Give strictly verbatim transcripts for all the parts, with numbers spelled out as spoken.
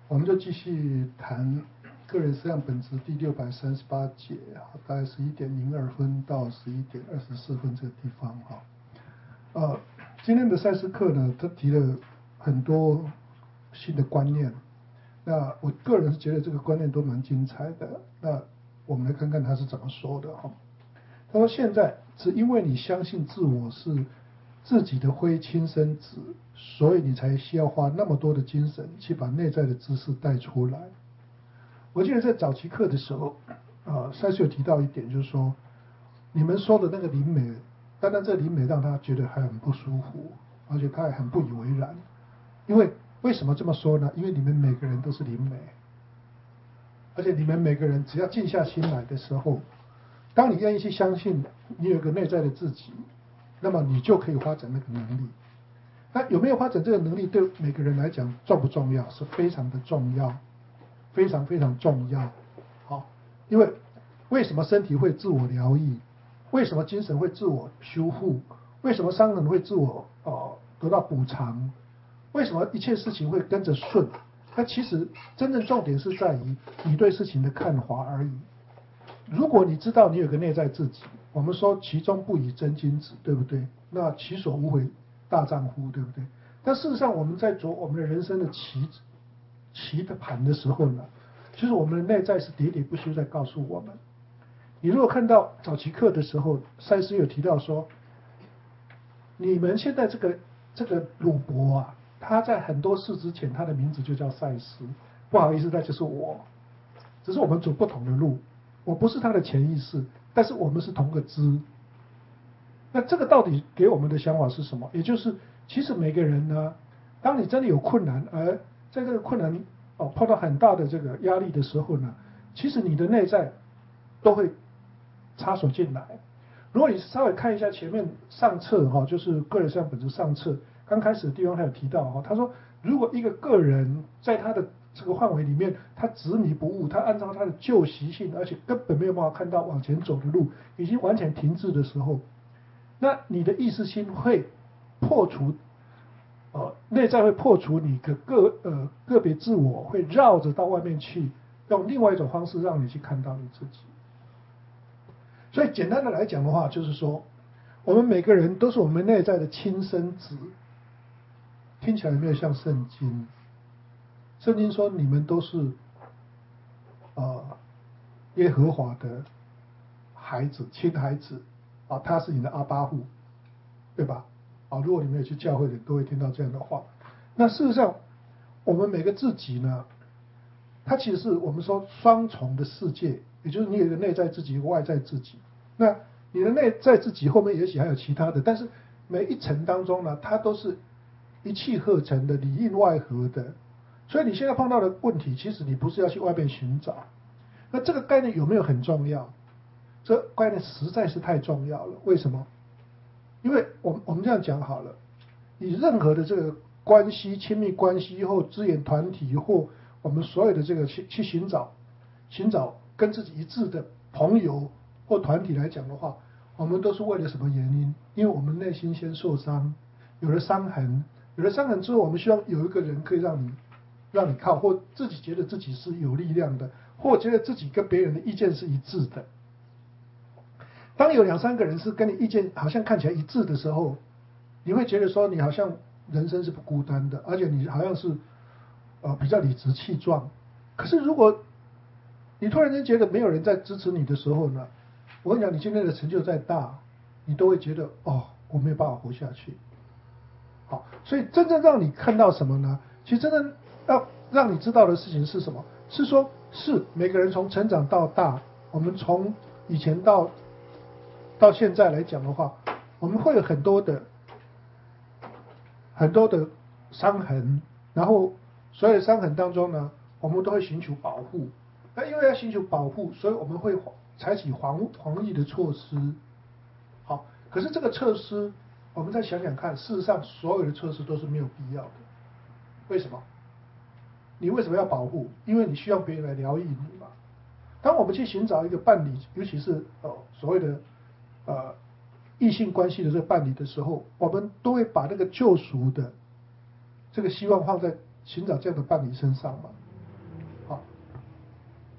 我们就继续谈个人实相本质第六百三十八节，大概十一点零二分到十一点二十四分这个地方哈。呃，今天的赛斯课呢，他提了很多新的观念，那我个人是觉得这个观念都蛮精彩的。那我们来看看他是怎么说的哈。他说：“现在只因为你相信自我是自己的非亲生子，所以你才需要花那么多的精神去把内在的知识带出来。”我记得在早期课的时候，啊，赛斯有提到一点，就是说，你们说的那个灵美，单单这灵美让他觉得还很不舒服，而且他还很不以为然。因为为什么这么说呢？因为你们每个人都是灵美，而且你们每个人只要静下心来的时候，当你愿意去相信你有一个内在的自己，那么你就可以发展那个能力。那有没有发展这个能力，对每个人来讲重不重要？是非常的重要，非常非常重要。好，因为为什么身体会自我疗愈？为什么精神会自我修复？为什么商人会自我呃得到补偿？为什么一切事情会跟着顺？那其实真正重点是在于你对事情的看法而已。如果你知道你有个内在自己，我们说其中不以真君子，对不对？那其所无非大丈夫，对不对？但事实上我们在做我们的人生的棋棋的盘的时候呢，其实我们的内在是喋喋不休在告诉我们。你如果看到早期课的时候，赛斯有提到说，你们现在这个这个鲁伯啊，他在很多事之前，他的名字就叫赛斯。不好意思，那就是我，只是我们走不同的路。我不是他的潜意识，但是我们是同个支。那这个到底给我们的想法是什么？也就是，其实每个人呢，当你真的有困难，而在这个困难哦碰到很大的这个压力的时候呢，其实你的内在都会插手进来。如果你稍微看一下前面上册哈，就是个人实相本质上册刚开始的地方，他有提到哈，他说如果一个个人在他的这个范围里面，他执迷不悟，他按照他的旧习性，而且根本没有办法看到往前走的路，已经完全停滞的时候，那你的意识心会破除，呃，内在会破除你的个呃个别自我，会绕着到外面去，用另外一种方式让你去看到你自己。所以简单的来讲的话，就是说，我们每个人都是我们内在的亲生子。听起来有没有像圣经？圣经说你们都是呃耶和华的孩子，亲孩子啊，他是你的阿巴父，对吧？啊，如果你没有去教会的，都会听到这样的话。那事实上，我们每个自己呢，它其实是我们说双重的世界，也就是你有一个内在自己，一个外在自己。那你的内在自己后面也许还有其他的，但是每一层当中呢，它都是一气呵成的，里应外合的。所以你现在碰到的问题，其实你不是要去外面寻找。那这个概念有没有很重要？这概念实在是太重要了。为什么？因为我们我们这样讲好了，你任何的这个关系、亲密关系或资源团体或我们所有的这个去去寻找、寻找跟自己一致的朋友或团体来讲的话，我们都是为了什么原因？因为我们内心先受伤，有了伤痕，有了伤痕之后，我们希望有一个人可以让你让你靠，或自己觉得自己是有力量的，或觉得自己跟别人的意见是一致的。当有两三个人是跟你意见好像看起来一致的时候，你会觉得说你好像人生是不孤单的，而且你好像是呃比较理直气壮。可是如果你突然间觉得没有人在支持你的时候呢，我跟你讲，你今天的成就再大，你都会觉得哦，我没有办法活下去。好，所以真正让你看到什么呢？其实真正要让你知道的事情是什么？是说，是每个人从成长到大，我们从以前到到现在来讲的话，我们会有很多的很多的伤痕，然后所有的伤痕当中呢，我们都会寻求保护。那因为要寻求保护，所以我们会采取防防疫的措施。好，可是这个措施，我们再想想看，事实上所有的措施都是没有必要的。为什么？你为什么要保护？因为你需要别人来疗愈你嘛。当我们去寻找一个伴侣，尤其是呃所谓的呃异性关系的这个伴侣的时候，我们都会把那个救赎的这个希望放在寻找这样的伴侣身上嘛。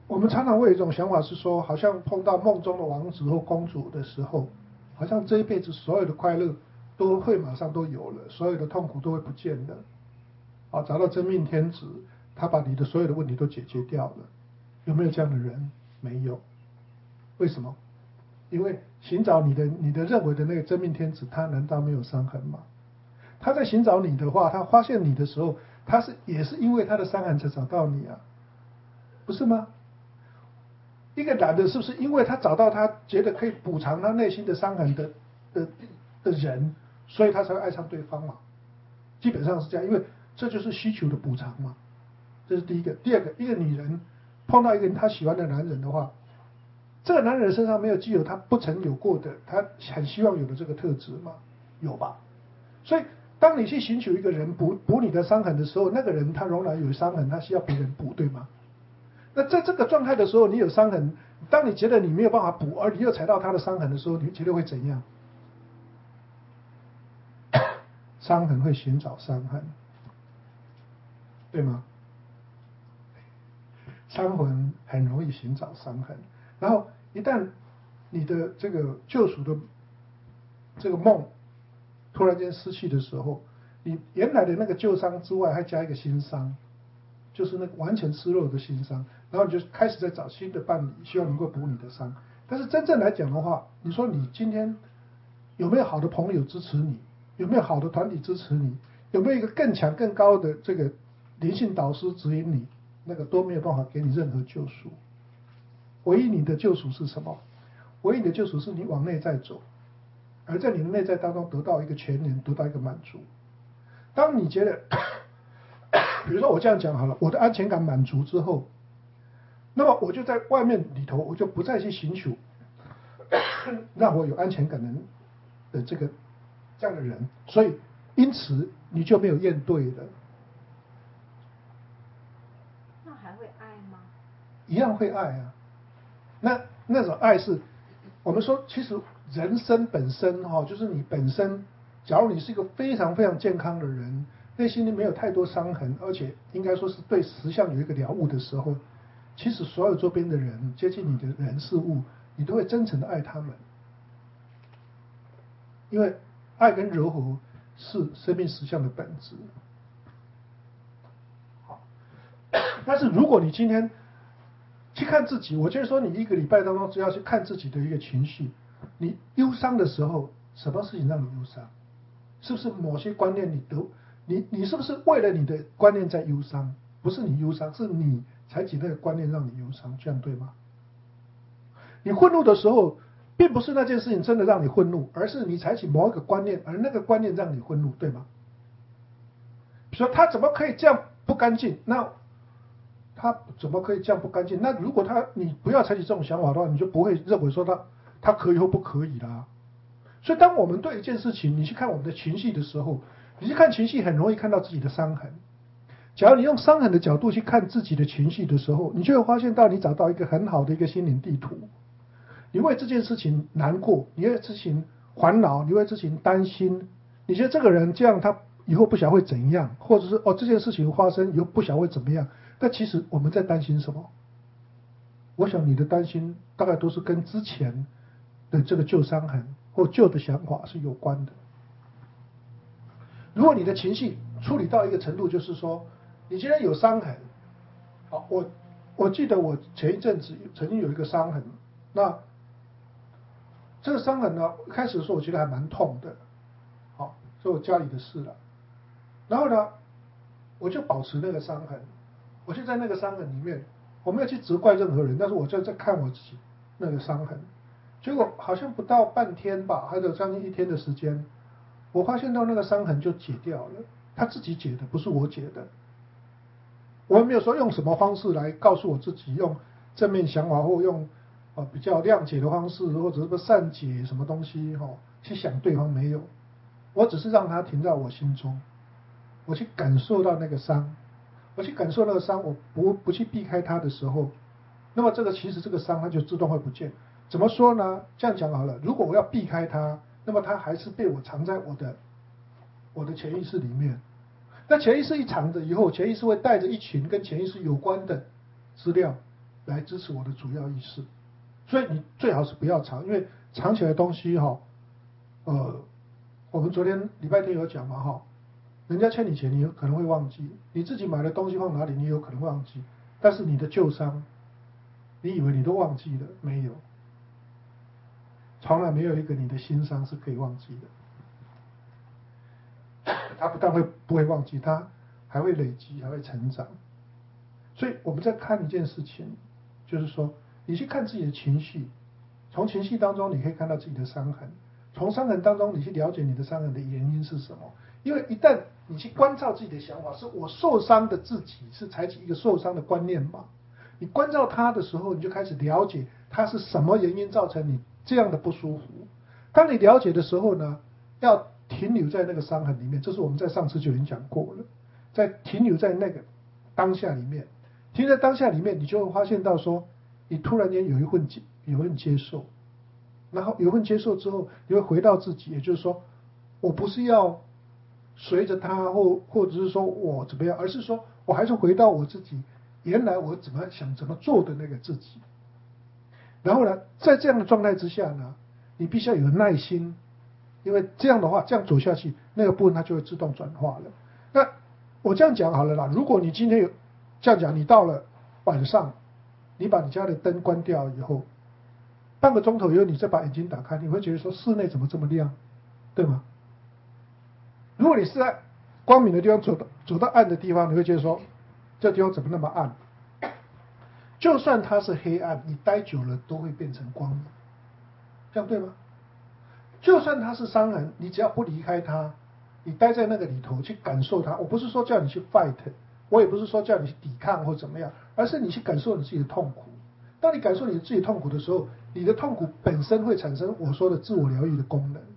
我们常常会有一种想法是说，好像碰到梦中的王子或公主的时候，好像这一辈子所有的快乐都会马上都有了，所有的痛苦都会不见了。啊，找到真命天子，他把你的所有的问题都解决掉了。有没有这样的人？没有。为什么？因为寻找你的你的认为的那个真命天子，他难道没有伤痕吗？他在寻找你的话，他发现你的时候，他是也是因为他的伤痕才找到你啊，不是吗？一个男的是不是因为他找到他觉得可以补偿他内心的伤痕的的的人，所以他才会爱上对方嘛？基本上是这样，因为这就是需求的补偿嘛。这是第一个。第二个，一个女人碰到一个她喜欢的男人的话，这个男人身上没有具有他不曾有过的，他很希望有的这个特质吗？有吧？所以当你去寻求一个人补补你的伤痕的时候，那个人他仍然有伤痕，他需要别人补，对吗？那在这个状态的时候，你有伤痕，当你觉得你没有办法补，而你又踩到他的伤痕的时候，你觉得会怎样？伤痕会寻找伤痕，对吗？伤痕很容易寻找伤痕，然后一旦你的这个救赎的这个梦突然间失去的时候，你原来的那个旧伤之外，还加一个新伤，就是那个完全失落的新伤，然后你就开始在找新的伴侣，希望能够补你的伤。但是真正来讲的话，你说你今天有没有好的朋友支持你？有没有好的团体支持你？有没有一个更强更高的这个灵性导师指引你？那个都没有办法给你任何救赎。唯一你的救赎是什么？唯一你的救赎是你往内在走，而在你的内在当中得到一个全能，得到一个满足。当你觉得，比如说我这样讲好了，我的安全感满足之后，那么我就在外面里头，我就不再去寻求让我有安全感的的这个这样的人，所以因此你就没有怨怼了。 那还会爱吗？ 一样会爱啊。那那种爱是，我们说其实人生本身哈、哦，就是你本身，假如你是一个非常非常健康的人，内心里没有太多伤痕，而且应该说是对实相有一个了悟的时候，其实所有周边的人接近你的人事物，你都会真诚的爱他们，因为爱跟柔和是生命实相的本质。好，但是如果你今天去看自己，我就是说，你一个礼拜当中只要去看自己的一个情绪，你忧伤的时候，什么事情让你忧伤？是不是某些观念你得你你是不是为了你的观念在忧伤？不是你忧伤，是你采取那个观念让你忧伤，这样对吗？你愤怒的时候，并不是那件事情真的让你愤怒，而是你采取某一个观念，而那个观念让你愤怒，对吗？比如说他怎么可以这样不干净？那他怎么可以这样不干净？那如果他你不要采取这种想法的话，你就不会认为说他他可以或不可以啦。所以当我们对一件事情，你去看我们的情绪的时候，你去看情绪很容易看到自己的伤痕。假如你用伤痕的角度去看自己的情绪的时候，你就会发现到你找到一个很好的一个心灵地图。你为这件事情难过，你为这事情烦恼，你为这事情担心，你觉得这个人这样他以后不晓得会怎样，或者是哦这件事情发生以后不晓得会怎么样。但其实我们在担心什么？我想你的担心大概都是跟之前的这个旧伤痕或旧的想法是有关的。如果你的情绪处理到一个程度，就是说你今天有伤痕，好，我我记得我前一阵子曾经有一个伤痕，那这个伤痕呢，开始的时候我觉得还蛮痛的，好，是我家里的事了。然后呢，我就保持那个伤痕。我就在那个伤痕里面，我没有去责怪任何人，但是我就在看我自己那个伤痕。结果好像不到半天吧，还有将近一天的时间，我发现到那个伤痕就解掉了，他自己解的，不是我解的。我也没有说用什么方式来告诉我自己，用正面想法或用呃比较谅解的方式，或者是善解什么东西哈、哦，去想对方，没有，我只是让它停在我心中，我去感受到那个伤。我去感受那个伤，我不不去避开它的时候，那么这个其实这个伤它就自动会不见。怎么说呢？这样讲好了，如果我要避开它，那么它还是被我藏在我的我的潜意识里面。那潜意识一藏着以后，潜意识会带着一群跟潜意识有关的资料， 来支持我的主要意识。所以你最好是不要藏，因为藏起来的东西哈，呃，我们昨天礼拜天有讲嘛哈，人家欠你钱，你有可能会忘记；你自己买的东西放哪里，你有可能忘记。但是你的旧伤，你以为你都忘记了？没有，从来没有一个你的新伤是可以忘记的。它不但会不会忘记，它还会累积，还会成长。所以我们在看一件事情，就是说，你去看自己的情绪，从情绪当中你可以看到自己的伤痕，从伤痕当中你去了解你的伤痕的原因是什么。因为一旦你去关照自己的想法，是我受伤的自己是采取一个受伤的观念嘛？你关照他的时候，你就开始了解他是什么原因造成你这样的不舒服。当你了解的时候呢，要停留在那个伤痕里面，这是我们在上次就已经讲过了，在停留在那个当下里面。停留在当下里面，你就会发现到说，你突然间有一份接，有一份接受，然后有一份接受之后，你会回到自己，也就是说，我不是要随着他，或或者是说我怎么样，而是说我还是回到我自己，原来我怎么想怎么做的那个自己。然后呢，在这样的状态之下呢，你必须要有耐心，因为这样的话，这样走下去，那个部分它就会自动转化了。那我这样讲好了啦，如果你今天有这样讲，你到了晚上，你把你家的灯关掉以后，半个钟头以后，你再把眼睛打开，你会觉得说室内怎么这么亮，对吗？如果你是在光明的地方走到走到暗的地方，你会觉得说这地方怎么那么暗？就算它是黑暗，你待久了都会变成光明，这样对吗？就算它是伤痕，你只要不离开它，你待在那个里头去感受它。我不是说叫你去 fight， 我也不是说叫你去抵抗或怎么样，而是你去感受你自己的痛苦。当你感受你自己痛苦的时候，你的痛苦本身会产生我说的自我疗愈的功能。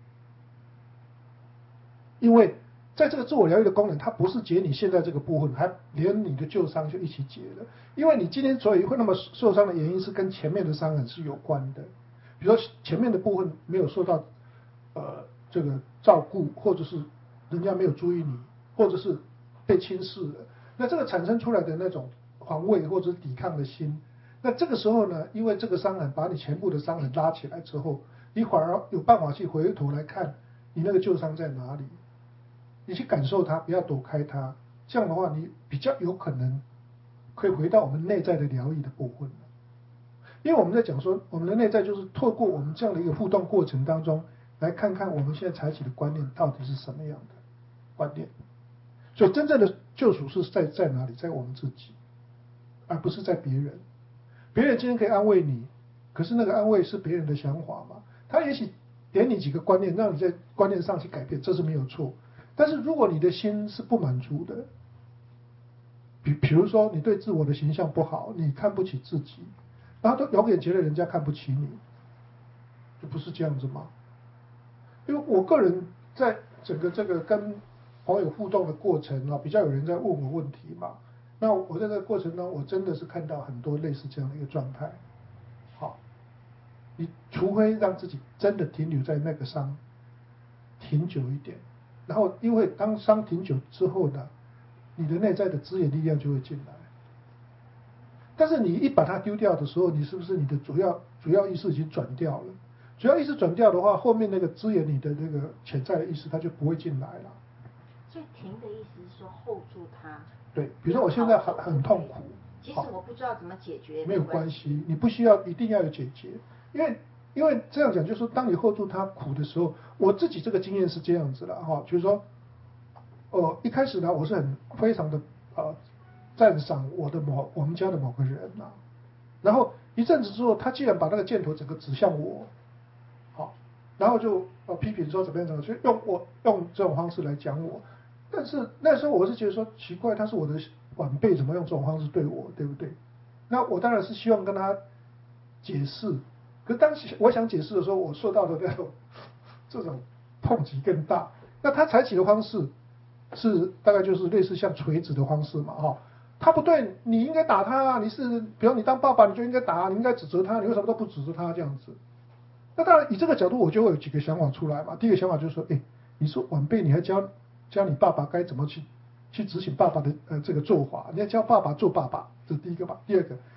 因为在这个自我疗愈的功能，它不是解你现在这个部分，还连你的旧伤就一起解了。因为你今天所以会那么受伤的原因是跟前面的伤痕是有关的，比如说前面的部分没有受到呃这个照顾，或者是人家没有注意你，或者是被轻视了，那这个产生出来的那种防卫或者是抵抗的心，那这个时候呢，因为这个伤痕把你全部的伤痕拉起来之后，你反而有办法去回头来看你那个旧伤在哪里。你去感受它，不要躲开它，这样的话，你比较有可能可以回到我们内在的疗愈的部分。因为我们在讲说，我们的内在就是透过我们这样的一个互动过程当中，来看看我们现在采取的观念到底是什么样的观念。所以真正的救赎是在在哪里？在我们自己，而不是在别人。别人今天可以安慰你，可是那个安慰是别人的想法嘛？他也许点你几个观念，让你在观念上去改变，这是没有错。但是如果你的心是不满足的，比比如说你对自我的形象不好，你看不起自己，然后都永远觉得人家看不起你，就不是这样子吗？因为我个人在整个这个跟朋友互动的过程啊，比较有人在问我问题嘛，那我在这个过程中，我真的是看到很多类似这样的一个状态。好，你除非让自己真的停留在那个伤停久一点。然后，因为当伤停久之后呢，你的内在的资源力量就会进来。但是你一把它丢掉的时候，你是不是你的主要主要意识已经转掉了？主要意识转掉的话，后面那个资源你的那个潜在的意识它就不会进来了。 所以停的意思是说 hold 住它。 对，比如说我现在很很痛苦， 即使我不知道怎么解决， 没有关系，你不需要一定要有解决，因为。因为这样讲，就是说，当你 hold 住他苦的时候，我自己这个经验是这样子的哈，就是说，呃，一开始呢，我是很非常的呃赞赏我的某我们家的某个人呐、啊，然后一阵子之后，他既然把那个箭头整个指向我，好，然后就呃批评说怎么样怎么样，就用我用这种方式来讲我，但是那时候我是觉得说奇怪，他是我的晚辈，怎么用这种方式对我，对不对？那我当然是希望跟他解释。可是当时我想解释的时候，我受到的那种这种痛击更大。那他采取的方式是大概就是类似像锤子的方式嘛，哈、哦，他不对，你应该打他啊！你是比如你当爸爸，你就应该打，你应该指责他，你为什么都不指责他这样子？那当然以这个角度，我就会有几个想法出来嘛。第一个想法就是说，哎，你说晚辈，你还教教你爸爸该怎么去去执行爸爸的呃这个做法，你要教爸爸做爸爸，这是第一个吧。第二个。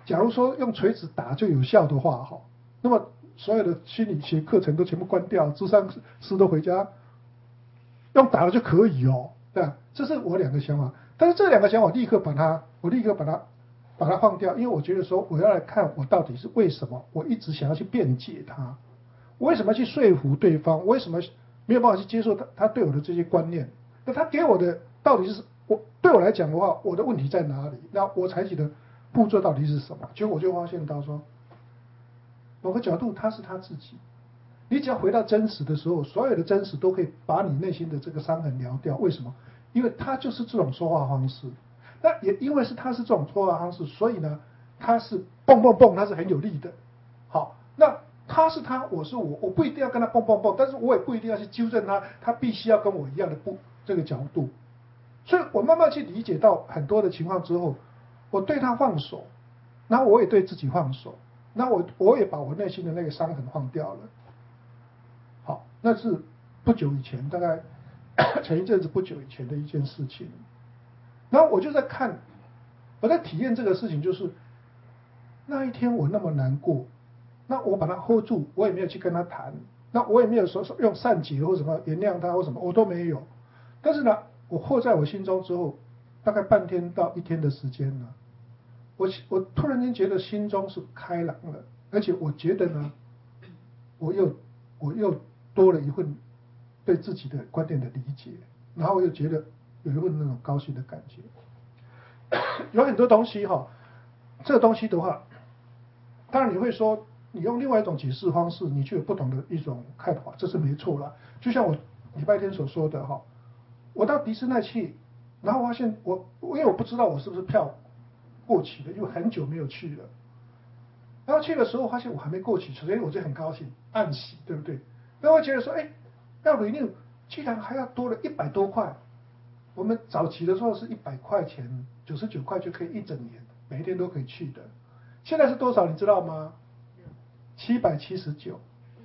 假如说用锤子打就有效的话，哈，那么所有的心理学课程都全部关掉，諮商师都回家用打了就可以哦，对吧？这是我两个想法，但是这两个想法立刻把它，我立刻把它把它放掉，因为我觉得说我要来看我到底是为什么，我一直想要去辩解他，我为什么要去说服对方，我为什么没有办法去接受他他对我的这些观念？那他给我的到底是我对我来讲的话，我的问题在哪里？那我采取的步骤到底是什么？结果我就发现到说，某个角度他是他自己。你只要回到真实的时候，所有的真实都可以把你内心的这个伤痕疗掉。为什么？因为他就是这种说话方式。那也因为是他是这种说话方式，所以呢，他是蹦蹦蹦，他是很有力的。好，那他是他，我是我，我不一定要跟他蹦蹦蹦，但是我也不一定要去纠正他，他必须要跟我一样的不这个角度。所以我慢慢去理解到很多的情况之后，我对他放手，然后我也对自己放手，那我我也把我内心的那个伤痕放掉了。好，那是不久以前，大概前一阵子不久以前的一件事情。然后我就在看，我在体验这个事情，就是那一天我那么难过，那我把他 hold 住，我也没有去跟他谈，那我也没有说用善解或什么原谅他或什么，我都没有。但是呢，我获在我心中之后，大概半天到一天的时间呢，我我突然间觉得心中是开朗了，而且我觉得呢，我又我又多了一份对自己的观点的理解，然后我又觉得有一份那种高兴的感觉。有很多东西哈，这个东西的话，当然你会说，你用另外一种解释方式，你就有不同的一种看法，这是没错啦。就像我礼拜天所说的哈，我到迪士尼去，然后发现我因为我不知道我是不是票过期了，因为很久没有去了。然后去的时候发现我还没过期，所以我就很高兴，暗喜，对不对？然后我觉得说，哎，要 renew 居然还要多了一百多块。我们早期的时候是一百块钱，九十九块就可以一整年，每一天都可以去的。现在是多少你知道吗？七百七十九。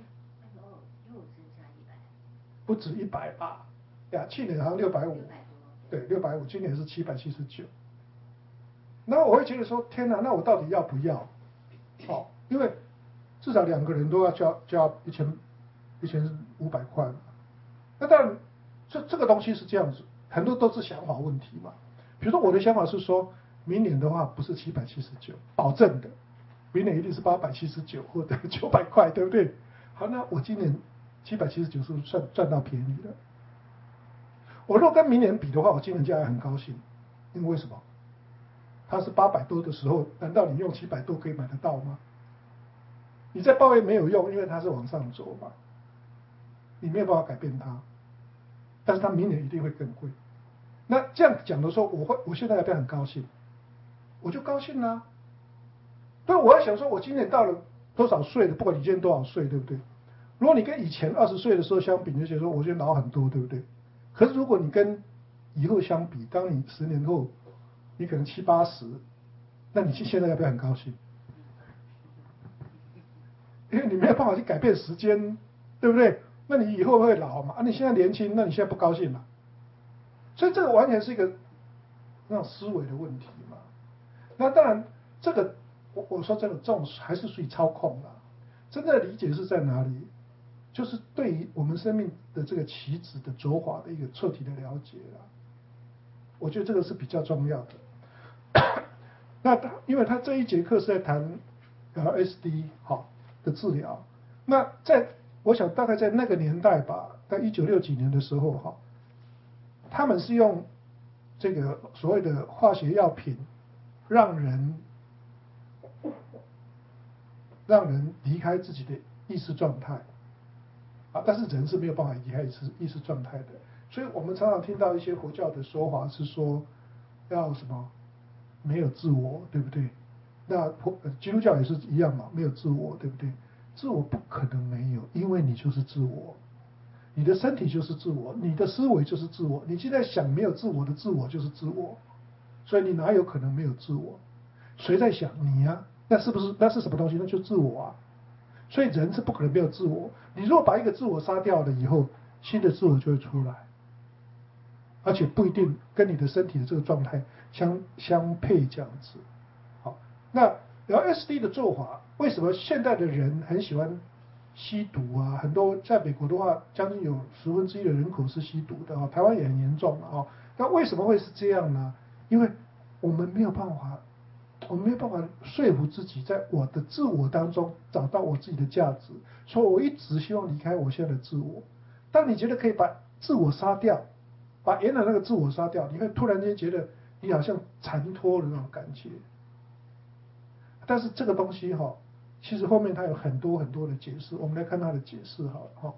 不止一百吧？呀，去年好像六百五，对，六百五，今年是七百七十九。那我会觉得说，天哪，那我到底要不要？哦，因为至少两个人都要交交一千一千五百块嘛。那当然，这这个东西是这样子，很多都是想法问题嘛。比如说我的想法是说，明年的话不是七百七十九，保证的，明年一定是八百七十九或者九百块，对不对？好，那我今年七百七十九是不是算赚到便宜了？我如果跟明年比的话，我今年就还很高兴，因为为什么？它是八百多的时候，难道你用七百多可以买得到吗？你在抱怨没有用，因为它是往上走嘛，你没有办法改变它，但是它明年一定会更贵。那这样讲的时候，我会，我现在要不要很高兴？我就高兴啦、啊。对，我要想说，我今年到了多少岁了？不管你今年多少岁，对不对？如果你跟以前二十岁的时候相比，你就觉得说，我觉得老很多，对不对？可是如果你跟以后相比，当你十年后，你可能七八十，那你现在要不要很高兴？因为你没有办法去改变时间，对不对？那你以后会老嘛？啊，你现在年轻，那你现在不高兴了？所以这个完全是一个那种思维的问题嘛。那当然，这个我我说这个这种还是属于操控啦。真正的理解是在哪里？就是对于我们生命的这个棋子的走法的一个彻底的了解啦。我觉得这个是比较重要的。那他因为他这一节课是在谈 L S D 好的治疗，那在我想大概在那个年代吧，在一九六几年的时候哈，他们是用这个所谓的化学药品让人让人离开自己的意识状态啊，但是人是没有办法离开意识意识状态的，所以我们常常听到一些佛教的说法是说要什么没有自我，对不对？那基督教也是一样嘛，没有自我，对不对？自我不可能没有，因为你就是自我，你的身体就是自我，你的思维就是自我，你现在想没有自我的自我就是自我，所以你哪有可能没有自我？谁在想你呀、啊？那是不是那是什么东西？那就自我啊！所以人是不可能没有自我。你如果把一个自我杀掉了以后，新的自我就会出来，而且不一定跟你的身体的这个状态相相配这样子。好，那 L S D 的做法，为什么现代的人很喜欢吸毒啊？很多在美国的话，将近有十分之一的人口是吸毒的啊，台湾也很严重了啊。那为什么会是这样呢？因为我们没有办法，我们没有办法说服自己，在我的自我当中找到我自己的价值，所以我一直希望离开我现在的自我。当你觉得可以把自我杀掉，把原来那个自我杀掉，你会突然间觉得你好像残脱了那种感觉。但是这个东西哈，其实后面它有很多很多的解释，我们来看它的解释好了哈。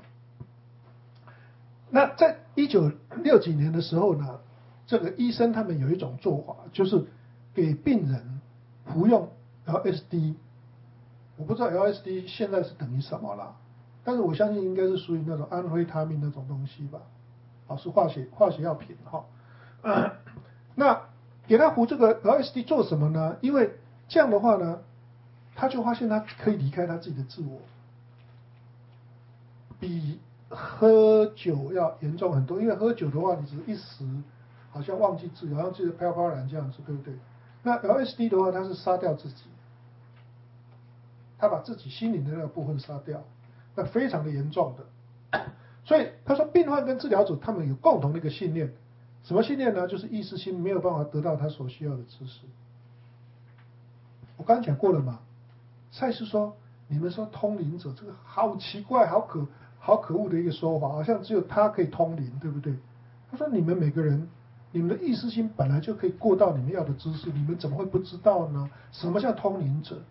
那在一九六几年的时候呢，这个医生他们有一种做法，就是给病人服用 L S D， 我不知道 L S D 现在是等于什么啦，但是我相信应该是属于那种安非他命那种东西吧，啊，是化学化学药品哈。呃、那给他服这个 L S D 做什么呢？因为这样的话呢，他就发现他可以离开他自己的自我，比喝酒要严重很多。因为喝酒的话，你只是一时好像忘记自己，好像记得飘飘然这样子，对不对？那 L S D 的话，它是杀掉自己，他把自己心灵的那个部分杀掉，那非常的严重的。所以他说，病患跟治疗者他们有共同的一个信念，什么信念呢？就是意识心没有办法得到他所需要的知识。我刚才讲过了嘛，赛斯说，你们说通灵者，这个好奇怪，好可好可恶的一个说法，好像只有他可以通灵，对不对？他说你们每个人，你们的意识心本来就可以过到你们要的知识，你们怎么会不知道呢？什么叫通灵者？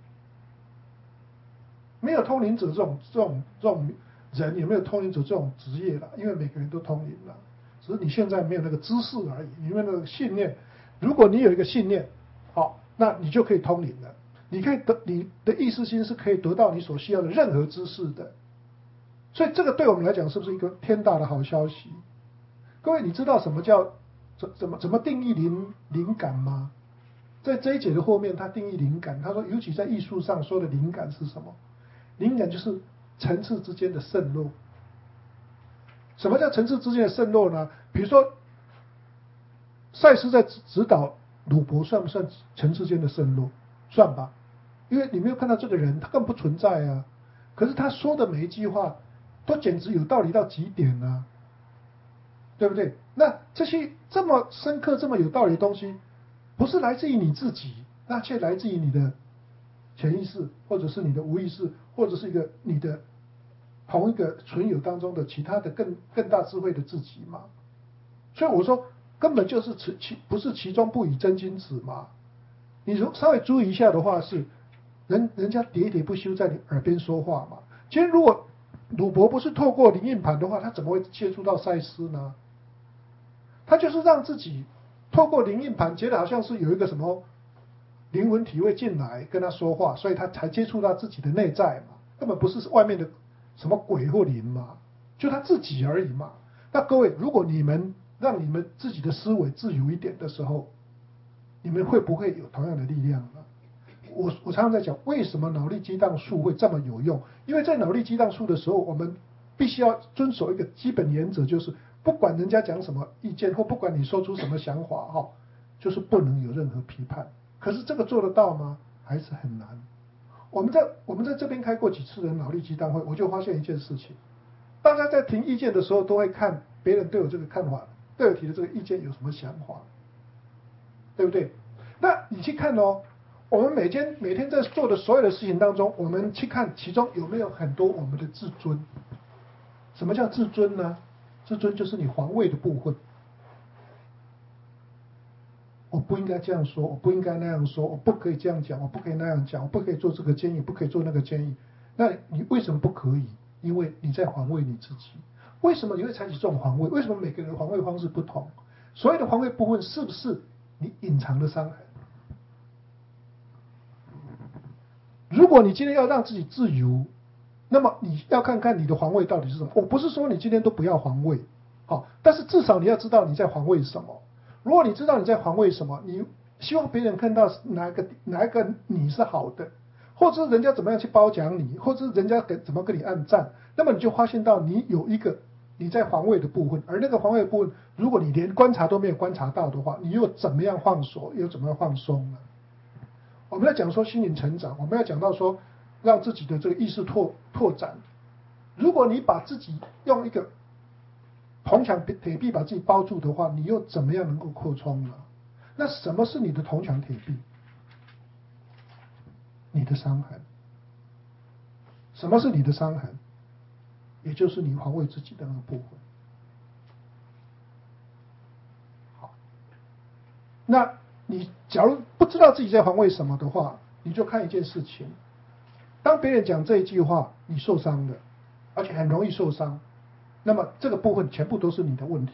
没有通灵者这种这种这种人，也没有通灵者这种职业了，因为每个人都通灵了，只是你现在没有那个知识而已，你没有那个信念。如果你有一个信念，好，那你就可以通灵了。你可以得你的意识心是可以得到你所需要的任何知识的，所以这个对我们来讲是不是一个天大的好消息？各位，你知道什么叫怎怎么怎么定义灵灵感吗？在这一节的后面，他定义灵感，他说，尤其在艺术上说的灵感是什么？灵感就是层次之间的渗漏。什么叫层次之间的渗漏呢？比如说，赛斯在指导鲁伯，算不算层次间的渗漏？算吧，因为你没有看到这个人，他根本不存在啊。可是他说的每一句话，都简直有道理到极点啊，对不对？那这些这么深刻、这么有道理的东西，不是来自于你自己，那却来自于你的潜意识，或者是你的无意识，或者是一个你的同一个存有当中的其他的更更大智慧的自己嘛。所以我说，根本就是其不是其中不以真君子嘛。你如稍微注意一下的话，是人人家喋喋不休在你耳边说话嘛。其实如果鲁伯不是透过灵印盘的话，他怎么会接触到赛斯呢？他就是让自己透过灵印盘，觉得好像是有一个什么灵魂体会进来跟他说话，所以他才接触到自己的内在嘛，根本不是外面的什么鬼或灵嘛，就他自己而已嘛。那各位，如果你们让你们自己的思维自由一点的时候，你们会不会有同样的力量呢？我我常常在讲，为什么脑力激荡术会这么有用？因为在脑力激荡术的时候，我们必须要遵守一个基本原则，就是不管人家讲什么意见，或不管你说出什么想法，哈，就是不能有任何批判。可是这个做得到吗？还是很难。我们在我们在这边开过几次的脑力激荡会，我就发现一件事情：大家在听意见的时候，都会看别人对我这个看法，对我提的这个意见有什么想法。对不对？那你去看哦，我们每天每天在做的所有的事情当中，我们去看其中有没有很多我们的自尊。什么叫自尊呢？自尊就是你防卫的部分。我不应该这样说，我不应该那样说，我不可以这样讲，我不可以那样讲，我不可以做这个建议，不可以做那个建议。那你为什么不可以？因为你在防卫你自己。为什么你会采取这种防卫？为什么每个人的防卫方式不同？所有的防卫部分是不是你隐藏的伤痕？如果你今天要让自己自由，那么你要看看你的防卫到底是什么。我不是说你今天都不要防卫，好，但是至少你要知道你在防卫什么。如果你知道你在防卫什么，你希望别人看到哪一个哪一个你是好的，或者是人家怎么样去褒奖你，或者是人家给怎么跟你按赞，那么你就发现到你有一个你在防卫的部分，而那个防卫的部分，如果你连观察都没有观察到的话，你又怎么样放手，又怎么样放松呢？ 我们要讲说心灵成长，我们要讲到说让自己的这个意识拓拓展。如果你把自己用一个铜墙铁壁把自己包住的话，你又怎么样能够扩充呢？那什么是你的铜墙铁壁？你的伤痕。什么是你的伤痕？也就是你防卫自己的那个部分。好，那你假如不知道自己在防卫什么的话，你就看一件事情：当别人讲这一句话，你受伤了，而且很容易受伤，那么这个部分全部都是你的问题，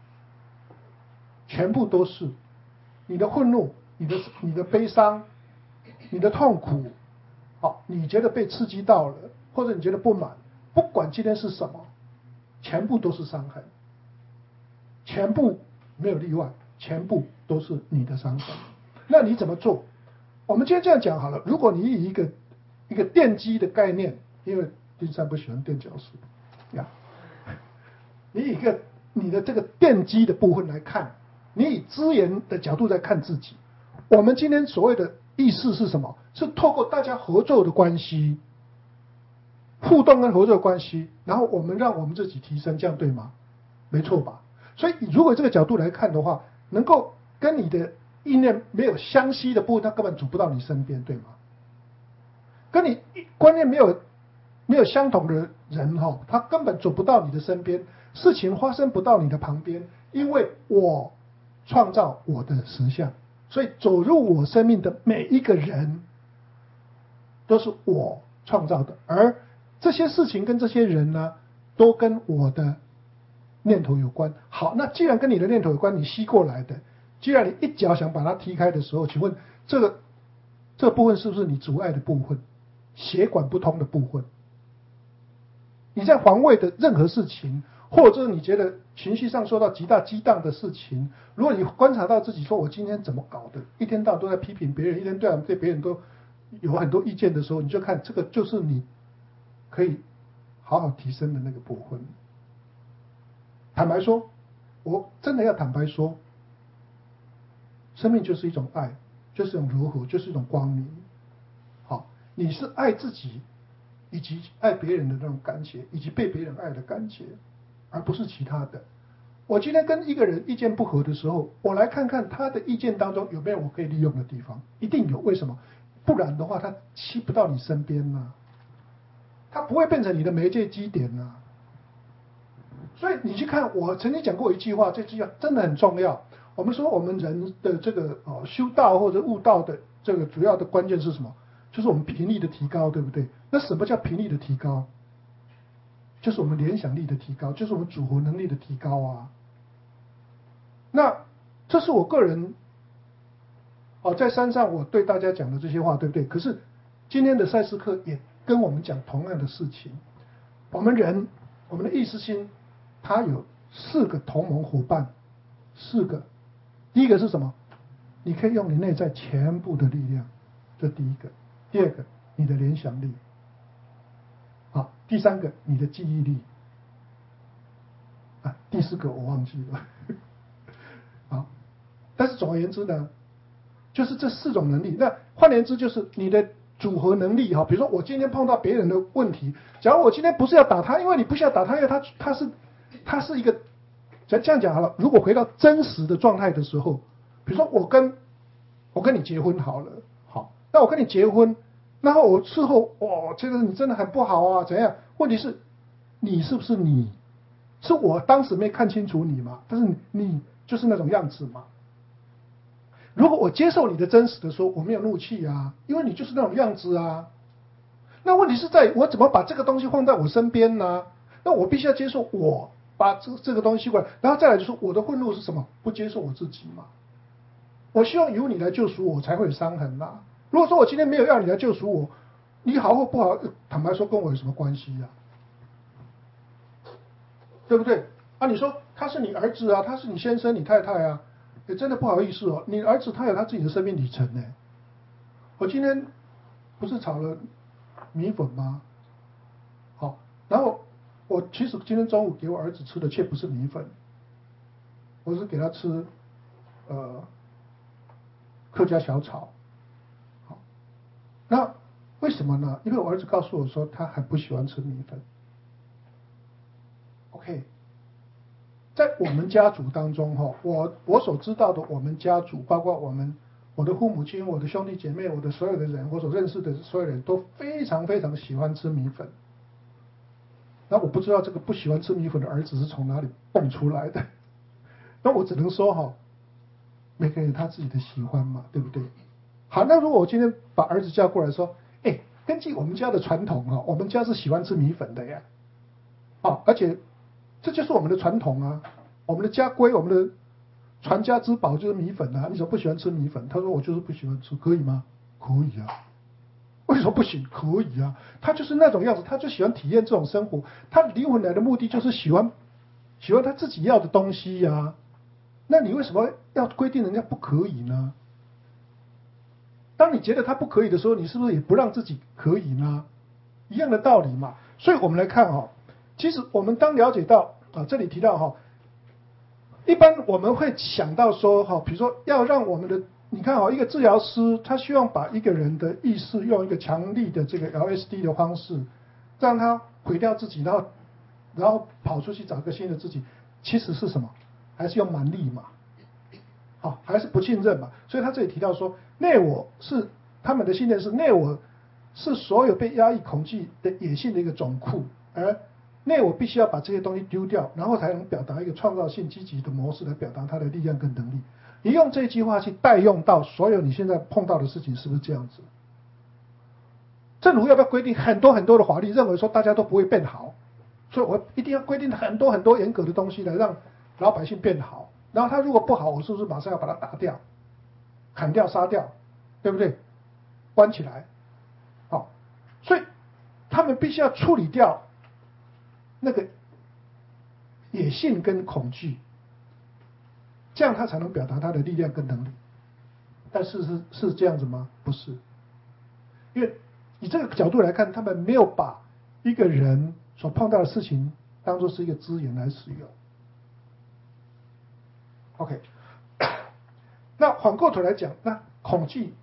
全部都是你的愤怒、你的你的悲伤、你的痛苦。好，你觉得被刺激到了，或者你觉得不满，不管今天是什么，全部都是伤痕，全部没有例外，全部都是你的伤痕。那你怎么做？我们今天这样讲好了，如果你以一个一个电机的概念，因为丁三不喜欢垫脚石呀，你以一个你的这个电机的部分来看，你以资源的角度在看自己。我们今天所谓的意识是什么？是透过大家合作的关系，互动跟合作的关系，然后我们让我们自己提升，这样对吗？没错吧？所以如果这个角度来看的话，能够跟你的意念没有相吸的部分，它根本走不到你身边，对吗？跟你观念没有没有相同的人哈、哦，他根本走不到你的身边，事情发生不到你的旁边，因为我创造我的实相，所以走入我生命的每一个人都是我创造的，而这些事情跟这些人呢，都跟我的念头有关。好，那既然跟你的念头有关，你吸过来的，既然你一脚想把它踢开的时候，请问这个这个部分是不是你阻碍的部分，血管不通的部分？你在防卫的任何事情，或者你觉得情绪上受到极大激荡的事情，如果你观察到自己说我今天怎么搞的，一天到晚都在批评别人，一天到晚对别人都有很多意见的时候，你就看这个就是你可以好好提升的那个部分。坦白说，我真的要坦白说，生命就是一种爱，就是一种柔和，就是一种光明。好，你是爱自己以及爱别人的那种感觉，以及被别人爱的感觉，而不是其他的。我今天跟一个人意见不合的时候，我来看看他的意见当中有没有我可以利用的地方，一定有。为什么？不然的话，他吸不到你身边啊，他不会变成你的媒介基点啊。所以你去看，我曾经讲过一句话，这句话真的很重要。我们说我们人的这个哦修道或者悟道的这个主要的关键是什么？就是我们频率的提高，对不对？那什么叫频率的提高？就是我们联想力的提高，就是我们组合能力的提高啊。那这是我个人哦，在山上我对大家讲的这些话，对不对？可是今天的赛斯课也跟我们讲同样的事情。我们人，我们的意识心，它有四个同盟伙伴，四个。第一个是什么？你可以用你内在全部的力量，这第一个。第二个，你的联想力。好，第三个，你的记忆力。啊，第四个我忘记了。好，但是总而言之呢，就是这四种能力。那换言之，就是你的组合能力哈。比如说，我今天碰到别人的问题，假如我今天不是要打他，因为你不是要打他，因为他他是他是一个，这样讲好了。如果回到真实的状态的时候，比如说我跟我跟你结婚好了，好，那我跟你结婚，然后我事后哇，觉得你真的很不好啊，怎样？问题是，你是不是你？是我当时没看清楚你嘛？但是你你就是那种样子嘛。如果我接受你的真实的时候，我没有怒气啊，因为你就是那种样子啊。那问题是在我怎么把这个东西放在我身边呢？那我必须要接受我把这这个东西过来，然后再来就是我的愤怒是什么？不接受我自己嘛。我希望由你来救赎我，才会有伤痕啦。如果说我今天没有要你来救赎我，你好或不好，坦白说跟我有什么关系呀、啊？对不对？啊，你说他是你儿子啊，他是你先生、你太太啊，也真的不好意思哦。你儿子他有他自己的生命里程呢。我今天不是炒了米粉吗？好，然后我其实今天中午给我儿子吃的却不是米粉，我是给他吃呃客家小炒。好， 那为什么呢？因为我儿子告诉我说他很不喜欢吃米粉。OK， 在我们家族当中哈，我我所知道的，我们家族包括我们我的父母亲、我的兄弟姐妹、我的所有的人，我所认识的所有人都非常非常喜欢吃米粉。那我不知道这个不喜欢吃米粉的儿子是从哪里蹦出来的。那我只能说哈，每个人有他自己的喜欢嘛，对不对？好，那如果我今天把儿子叫过来说，哎，根据我们家的传统啊，我们家是喜欢吃米粉的呀，啊，而且这就是我们的传统啊，我们的家规，我们的传家之宝就是米粉啊。你怎么不喜欢吃米粉？他说我就是不喜欢吃，可以吗？可以啊。为什么不行？可以啊。他就是那种样子，他就喜欢体验这种生活。他灵魂来的目的就是喜欢喜欢他自己要的东西呀、啊。那你为什么要规定人家不可以呢？当你觉得他不可以的时候，你是不是也不让自己可以呢？一样的道理嘛。所以我们来看哈、哦，其实我们当了解到啊，这里提到哈、哦，一般我们会想到说哈，比如说要让我们的，你看哈，一个治疗师他希望把一个人的意识用一个强力的这个 L S D 的方式，让他毁掉自己，然后然后跑出去找一个新的自己，其实是什么？还是用蛮力嘛。好，还是不信任嘛，所以他这里提到说，内我是他们的信念是内我是所有被压抑恐惧的野性的一个总库，而内我必须要把这些东西丢掉，然后才能表达一个创造性积极的模式来表达它的力量跟能力。你用这句话去代用到所有你现在碰到的事情，是不是这样子？政府要不要规定很多很多的法律，认为说大家都不会变好，所以我一定要规定很多很多严格的东西来让老百姓变好。然后他如果不好，我是不是马上要把他打掉、砍掉、杀掉，对不对？关起来，好，所以他们必须要处理掉那个野性跟恐惧，这样他才能表达他的力量跟能力。但事实是这样子吗？不是，因为以这个角度来看，他们没有把一个人所碰到的事情当作是一个资源来使用。OK， 那反过头来讲，那恐惧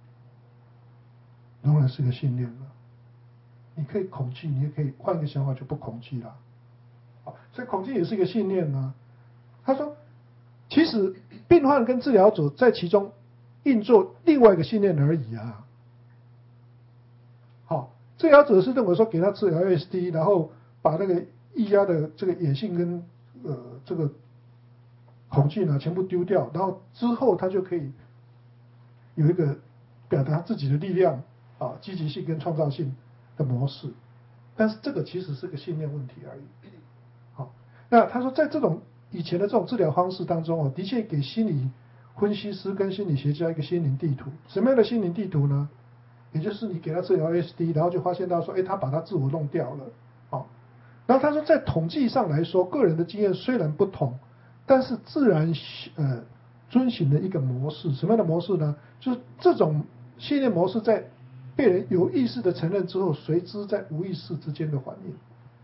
仍然是个信念了。你可以恐惧，你也可以换一个想法就不恐惧了。好，所以恐惧也是一个信念呢、啊。他说，其实病患跟治疗者在其中运作另外一个信念而已啊。好，治疗者是认为说给他治疗 L S D， 然后把那个抑压的这个野性跟呃这个恐惧呢全部丢掉，然后之后他就可以有一个表达自己的力量啊、积极性跟创造性的模式。但是这个其实是个信念问题而已。好，那他说在这种以前的这种治疗方式当中哦，的确给心理分析师跟心理学家一个心灵地图。什么样的心灵地图呢？也就是你给他治疗 L S D， 然后就发现到说，哎，他把他自我弄掉了。好，然后他说在统计上来说，个人的经验虽然不同，但是自然呃遵循的一个模式。什么样的模式呢？就是这种信念模式在被人有意识的承认之后，随之在无意识之间的反应。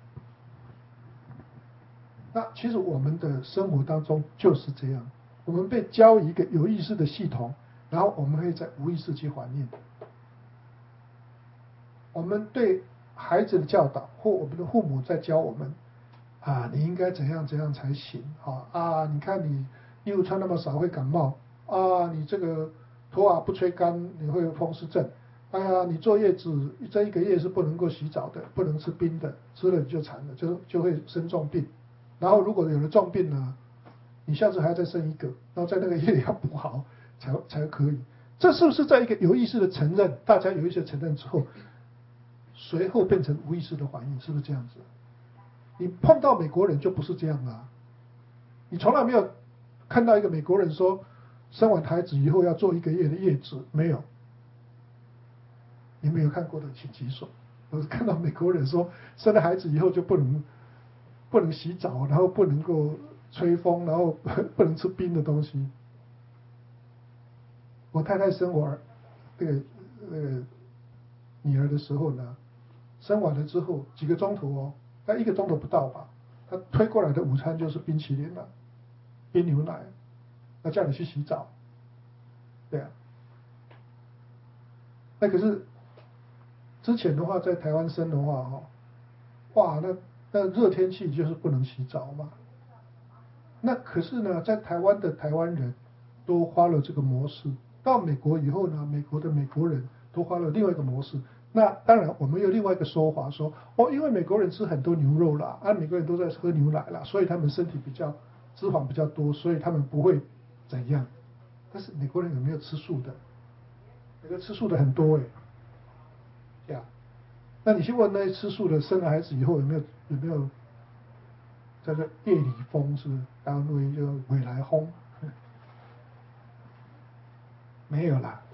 那其实我们的生活当中就是这样，我们被教一个有意识的系统，然后我们会在无意识去反应。我们对孩子的教导，或我们的父母在教我们啊，你应该怎样怎样才行啊啊！你看你衣服穿那么少会感冒啊，你这个头发不吹干你会有风湿症。哎呀，你坐月子这一个月是不能够洗澡的，不能吃冰的，吃了你就惨了，就就会生重病。然后如果有了重病呢，你下次还要再生一个，然后在那个月要补好才才可以。这是不是在一个有意识的承认，大家有意识的承认之后，随后变成无意识的反应，是不是这样子？你碰到美国人就不是这样啊，你从来没有看到一个美国人说生完孩子以后要做一个月的月子，没有。你没有看过的请举手。我看到美国人说生了孩子以后就不能不能洗澡，然后不能够吹风，然后不能吃冰的东西。我太太生我这个呃女儿的时候呢，生完了之后几个钟头哦，那一个钟头不到吧，她推过来的午餐就是冰淇淋了，冰牛奶，要叫你去洗澡，对啊。那可是之前的话，在台湾生的话，哈，哇，那那热天气就是不能洗澡嘛。那可是呢，在台湾的台湾人都花了这个模式，到美国以后呢，美国的美国人都花了另外一个模式。那当然，我们有另外一个说法说，哦，因为美国人吃很多牛肉啦，啊，美国人都在喝牛奶啦，所以他们身体比较脂肪比较多，所以他们不会怎样。但是美国人有没有吃素的？美国吃素的很多哎，这样。那你去问那些吃素的，生了孩子以后有没有有没有叫做夜里风，是不是？单位就未来风，没有啦。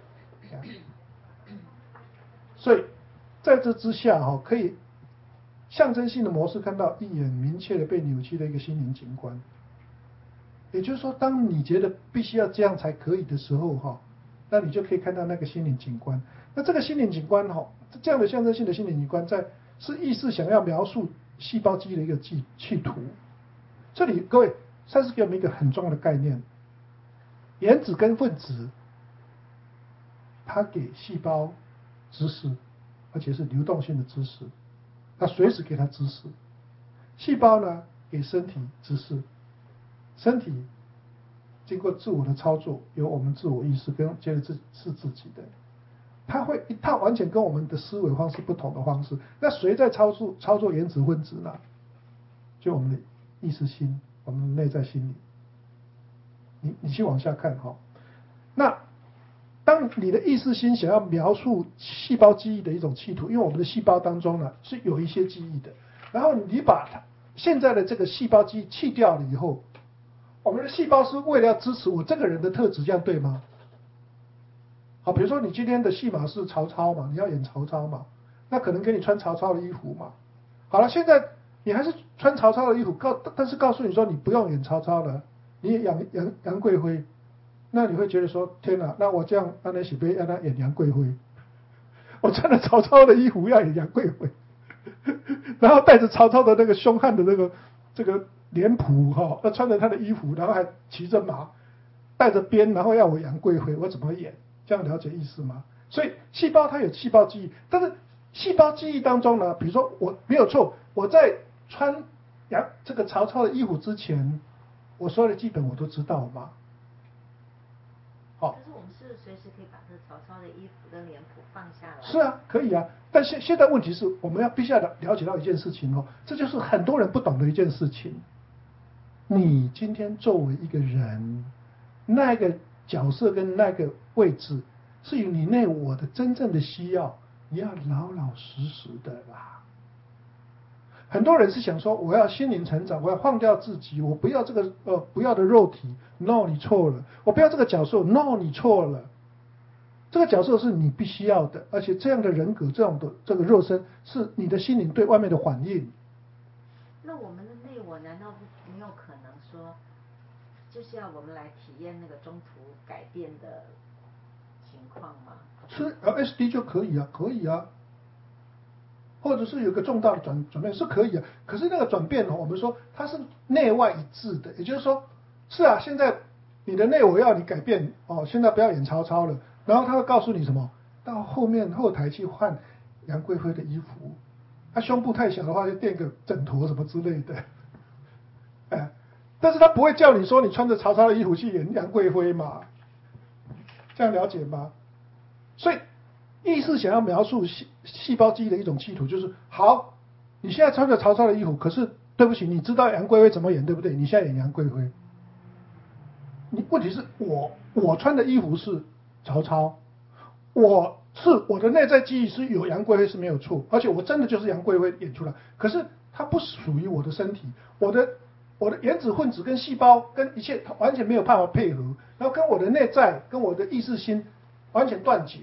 所以在这之下哈，可以象征性的模式看到一眼明确的被扭曲的一个心灵景观。也就是说，当你觉得必须要这样才可以的时候哈，那你就可以看到那个心灵景观。那这个心灵景观哈，这样的象征性的心灵景观，在是意识想要描述细胞记忆的一个企企图。这里各位，赛斯给我们一个很重要的概念：原子跟分子，它给细胞知识，而且是流动性的知识，它随时给它知识。细胞呢，给身体知识，身体经过自我的操作，由我们自我意识跟觉得自是自己的，它会一套完全跟我们的思维方式不同的方式。那谁在操作操作原子分子呢？就我们的意识心，我们的内在心理。你你去往下看哈，那当你的意识心想要描述细胞记忆的一种企图，因为我们的细胞当中呢是有一些记忆的，然后你把它现在的这个细胞记忆去掉了以后，我们的细胞是为了要支持我这个人的特质，这样对吗？好，比如说你今天的戏码是曹操嘛，你要演曹操嘛，那可能给你穿曹操的衣服嘛。好了，现在你还是穿曹操的衣服，告但是告诉你说你不用演曹操了，你演杨杨杨贵妃，那你会觉得说天哪，那我这样让那许飞让他演杨贵妃，我穿了曹操的衣服要演杨贵妃，然后带着曹操的那个凶悍的那个这个脸谱哈，要穿着他的衣服，然后还骑着马，带着鞭，然后要我杨贵妃，我怎么演？这样了解意思吗？所以细胞它有细胞记忆，但是细胞记忆当中呢，比如说我没有错，我在穿杨这个曹操的衣服之前，我所有的基本我都知道嘛。 好，可是我们是随时可以把这个曹操的衣服跟脸谱放下来。 是啊，可以啊，但现现在问题是我们要必须要了解到一件事情哦，这就是很多人不懂的一件事情。你今天作为一个人，那个角色跟那个位置，是有你内我的真正的需要，你要老老实实的啦。很多人是想说，我要心灵成长，我要放掉自己，我不要这个呃不要的肉体 ，no 你错了，我不要这个角色 ，no 你错了。这个角色是你必须要的，而且这样的人格，这样的这个肉身，是你的心灵对外面的反应。 那我们的内我难道不没有可能说，就是要我们来体验那个中途改变的情况吗？ 是 L S D 就可以啊，可以啊，或者是有个重大的转转变是可以啊。可是那个转变呢，我们说它是内外一致的，也就是说，是啊，现在你的内我要你改变哦，现在不要演曹操了，然后他会告诉你什么？到后面后台去换杨贵妃的衣服，他、啊、胸部太小的话就垫个枕头什么之类的，哎，但是他不会叫你说你穿着曹操的衣服去演杨贵妃嘛，这样了解吗？所以意识想要描述细细胞记忆的一种企图，就是好，你现在穿着曹操的衣服，可是对不起，你知道杨贵妃怎么演对不对？你现在演杨贵妃，你问题是我我穿的衣服是曹操，我是我的内在记忆是有杨贵妃是没有错，而且我真的就是杨贵妃演出来，可是它不属于我的身体，我的我的原子分子跟细胞跟一切完全没有办法配合，然后跟我的内在跟我的意识心完全断绝。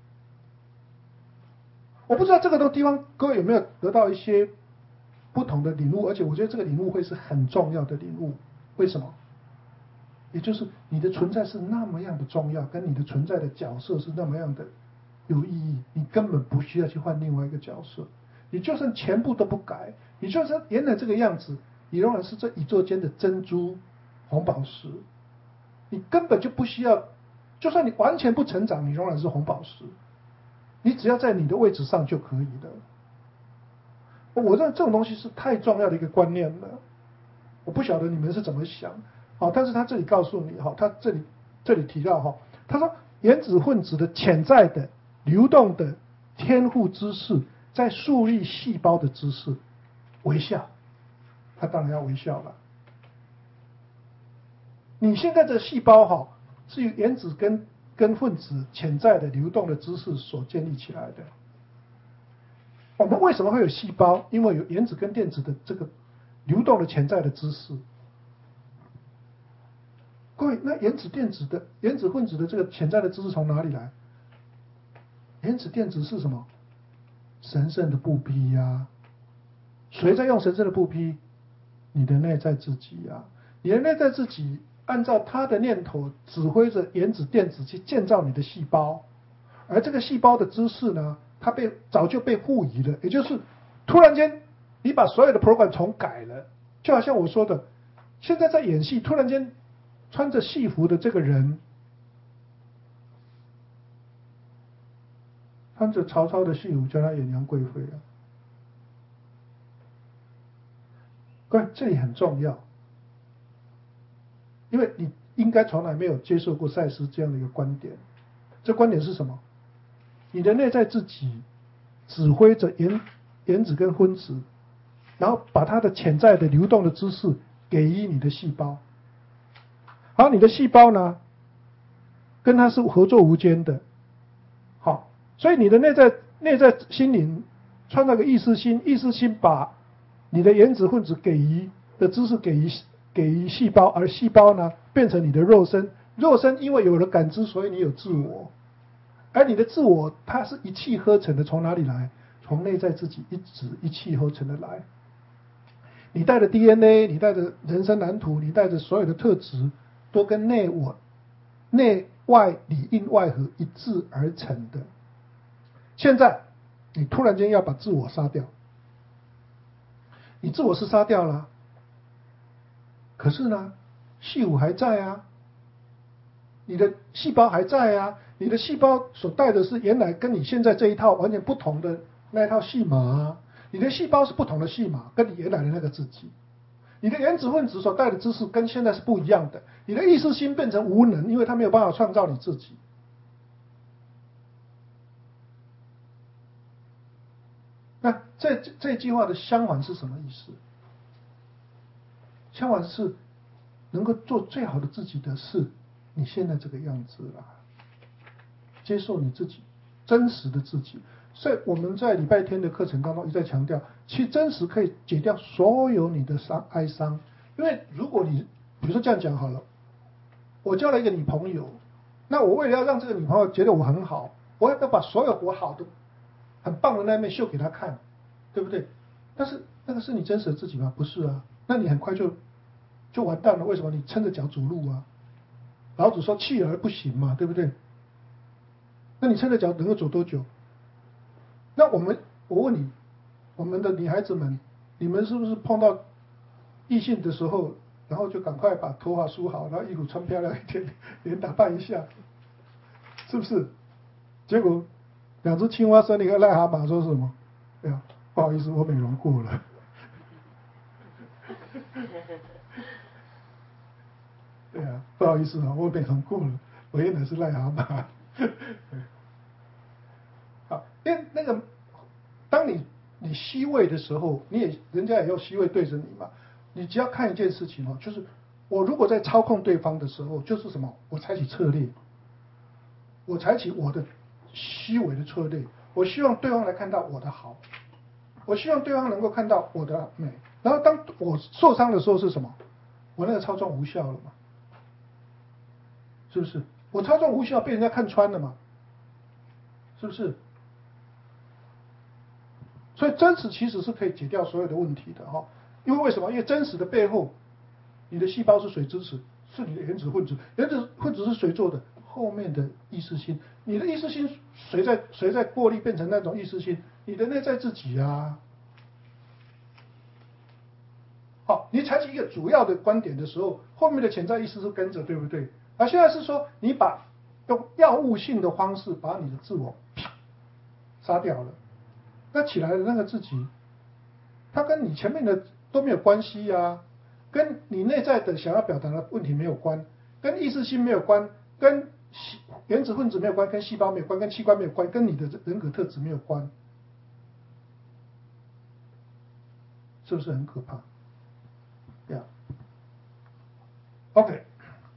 我不知道这个地方各位有没有得到一些不同的领悟，而且我觉得这个领悟会是很重要的领悟。为什么？也就是你的存在是那么样的重要，跟你的存在的角色是那么样的有意义，你根本不需要去换另外一个角色。你就算全部都不改，你就算原来这个样子，你仍然是这宇宙间的珍珠、红宝石，你根本就不需要，就算你完全不成长，你仍然是红宝石。 你只要在你的位置上就可以了。我认为这种东西是太重要的一个观念了，我不晓得你们是怎么想，好，但是他这里告诉你哈，他这里这里提到哈，他说原子混子的潜在的流动的天赋知识，在树立细胞的知识，微笑，他当然要微笑了。你现在的细胞哈，是由原子跟跟混子潜在的流动的知识所建立起来的。我们为什么会有细胞？因为有原子跟电子的这个流动的潜在的知识。各位，那原子电子的原子混子的这个潜在的知识从哪里来？原子电子是什么？神圣的不批呀、啊！谁在用神圣的不批？你的内在自己呀、啊！你的内在自己按照他的念头指挥着原子电子去建造你的细胞，而这个细胞的知识呢？它被早就被赋予了，也就是突然间你把所有的 program 重改了，就好像我说的，现在在演戏，突然间穿着戏服的这个人，穿着曹操的戏服叫他演杨贵妃啊。各位，这里很重要，因为你应该从来没有接受过赛斯这样的一个观点。这观点是什么？你的内在自己指挥着原原子跟分子，然后把它的潜在的流动的知识给予你的细胞。好，你的细胞呢，跟它是合作无间的。好，所以你的内在内在心灵创造个意识心，意识心把你的原子混子给予的知识给予给予细胞，而细胞呢变成你的肉身。肉身因为有了感知，所以你有自我。而你的自我，它是一气呵成的，从哪里来？从内在自己一直一气呵成的来。你带着 D N A， 你带着人生蓝图，你带着所有的特质，都跟内我、内外里应外合一致而成的。现在，你突然间要把自我杀掉，你自我是杀掉了，可是呢，细胞还在啊，你的细胞还在啊。你的细胞所带的是原来跟你现在这一套完全不同的那一套戏码啊，你的细胞是不同的戏码，跟你原来的那个自己。你的原子混子所带的知识跟现在是不一样的，你的意识心变成无能，因为它没有办法创造你自己。那这这句话的相反是什么意思？相反是能够做最好的自己的是你现在这个样子啦。接受你自己真实的自己，所以我们在礼拜天的课程当中一再强调，其实真实可以解掉所有你的伤哀伤。因为如果你比如说这样讲好了，我交了一个女朋友，那我为了要让这个女朋友觉得我很好，我要把所有我好的很棒的那一面秀给她看，对不对？但是那个是你真实的自己吗？不是啊，那你很快就就完蛋了。为什么？你撑着脚走路啊。老子说弃而不行嘛，对不对？那你撑着脚能够走多久？那我们，我问你，我们的女孩子们，你们是不是碰到异性的时候，然后就赶快把头发梳好，然后衣服穿漂亮一点，脸打扮一下，是不是？结果两只青蛙生了一个癞蛤蟆，说什么？哎呀，不好意思，我美容过了。对啊，不好意思啊，我美容过了，我原来是癞蛤蟆。好，因为那个，当你你虚位的时候，你也人家也要虚位对着你嘛。你只要看一件事情哦，就是我如果在操控对方的时候，就是什么？我采取策略，我采取我的虚伪的策略，我希望对方来看到我的好，我希望对方能够看到我的美。然后当我受伤的时候是什么？我那个操纵无效了嘛？是不是？我操纵无效，被人家看穿了嘛？是不是？所以真实其实是可以解掉所有的问题的哈。因为为什么？因为真实的背后，你的细胞是谁支持？是你的原子混子。原子混子是谁做的？后面的意识心。你的意识心谁在谁在过滤变成那种意识心？你的内在自己啊。好，你采取一个主要的观点的时候，后面的潜在意识是跟着，对不对？而现在是说，你把用药物性的方式把你的自我杀掉了，那起来的那个自己，它跟你前面的都没有关系呀、啊，跟你内在的想要表达的问题没有关，跟意识心没有关，跟原子分子没有关，跟细胞没有关，跟器官没有关，跟你的人格特质没有关，是不是很可怕？对啊 ，OK。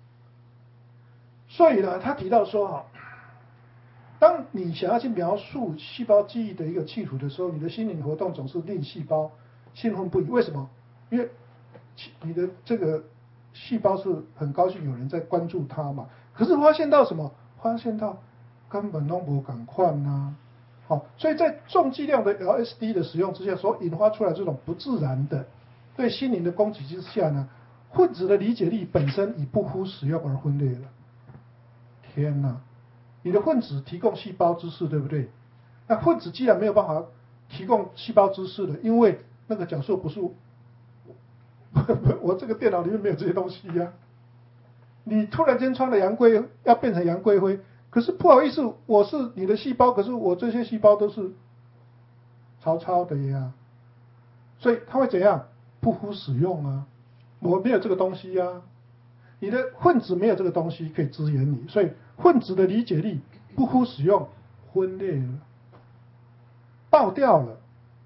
所以呢，他提到说哈，当你想要去描述细胞记忆的一个企图的时候，你的心灵活动总是令细胞兴奋不已。为什么？因为你的这个细胞是很高兴有人在关注它嘛。可是发现到什么？发现到根本都没赶快呐。好，所以在重剂量的 L S D 的使用之下，所引发出来这种不自然的对心灵的攻击之下呢，混子的理解力本身已不敷使用而分裂了。天哪！你的混子提供细胞知识，对不对？那混子既然没有办法提供细胞知识了，因为那个角色不是我，我这个电脑里面没有这些东西呀、啊。你突然间穿了杨贵要变成杨贵妃，可是不好意思，我是你的细胞，可是我这些细胞都是曹操的呀，所以他会怎样？不敷使用啊，我没有这个东西呀、啊。你的混子没有这个东西可以支援你，所以混子的理解力不敷使用，分裂了，爆掉了。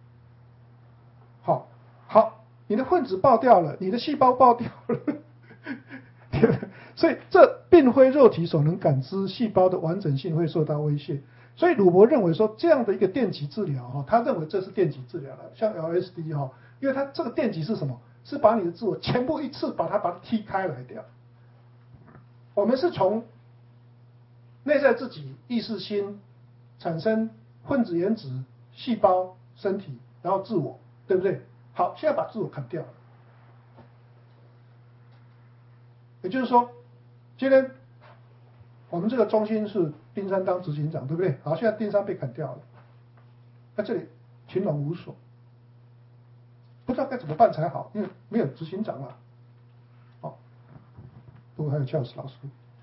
好，好，你的混子爆掉了，你的细胞爆掉了，所以这并非肉体所能感知，细胞的完整性会受到威胁。所以鲁伯认为说，这样的一个电极治疗哈，他认为这是电极治疗了，像 L S D 哈，因为它这个电极是什么？是把你的自我全部一次把它把它踢开来掉。我们是从内在自己意识心产生混子原子细胞身体，然后自我，对不对？好，现在把自我砍掉了，也就是说，今天我们这个中心是丁山当执行长，对不对？好，现在丁山被砍掉了，那这里群龙无首，不知道该怎么办才好，因为没有执行长了。哦，不过还有教室老师。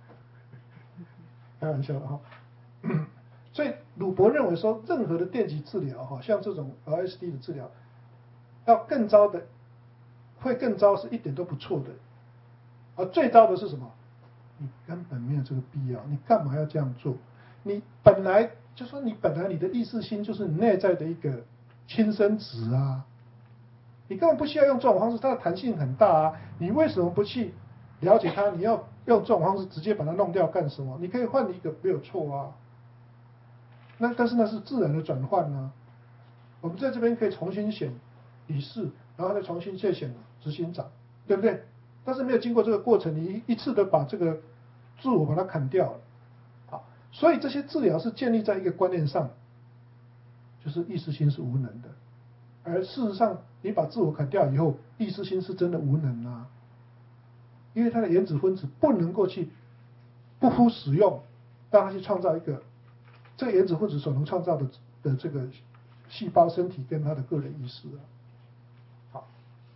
开玩笑的哈，所以鲁伯认为说，任何的电极治疗哈，像这种 L S D 的治疗，要更糟的，会更糟是一点都不错的，而最糟的是什么？你根本没有这个必要，你干嘛要这样做？你本来就说你本来你的意识心就是你内在的一个亲生子啊，你根本不需要用这种方式，它的弹性很大啊，你为什么不去了解它？你要用这种方式直接把它弄掉干什么？你可以换一个没有错啊。那但是那是自然的转换啊。我们在这边可以重新选理事，然后再重新再选执行长，对不对？但是没有经过这个过程，你一次的把这个自我把它砍掉了。好，所以这些治疗是建立在一个观念上，就是意识心是无能的。而事实上，你把自我砍掉以后，意识心是真的无能啊。因为它的原子分子不能够去不敷使用，让它去创造一个这个原子分子所能创造的的这个细胞身体跟它的个人意识啊。好，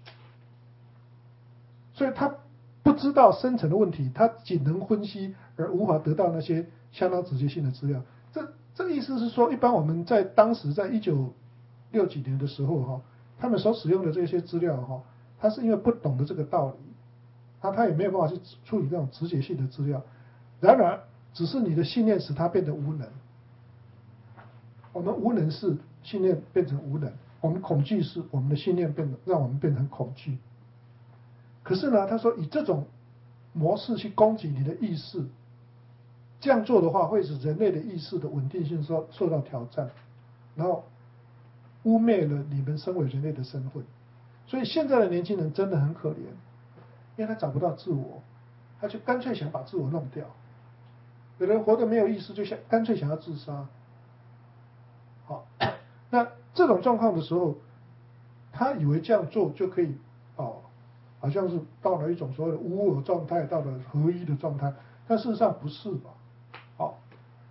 所以他不知道深层的问题，他仅能分析而无法得到那些相当直接性的资料。这这个意思是说，一般我们在当时在一九六几年的时候哈，他们所使用的这些资料哈，他是因为不懂得这个道理。他他也没有办法去处理这种直觉性的资料，然而只是你的信念使他变得无能。我们无能是信念变成无能，我们恐惧是我们的信念变得让我们变成恐惧。可是呢，他说以这种模式去攻击你的意识，这样做的话会使人类的意识的稳定性受受到挑战，然后污蔑了你们身为人类的身份。所以现在的年轻人真的很可怜。因为他找不到自我，他就干脆想把自我弄掉。有人活得没有意思，就想干脆想要自杀。好，那这种状况的时候，他以为这样做就可以，哦，好像是到了一种所谓的无我状态，到了合一的状态，但事实上不是吧？好，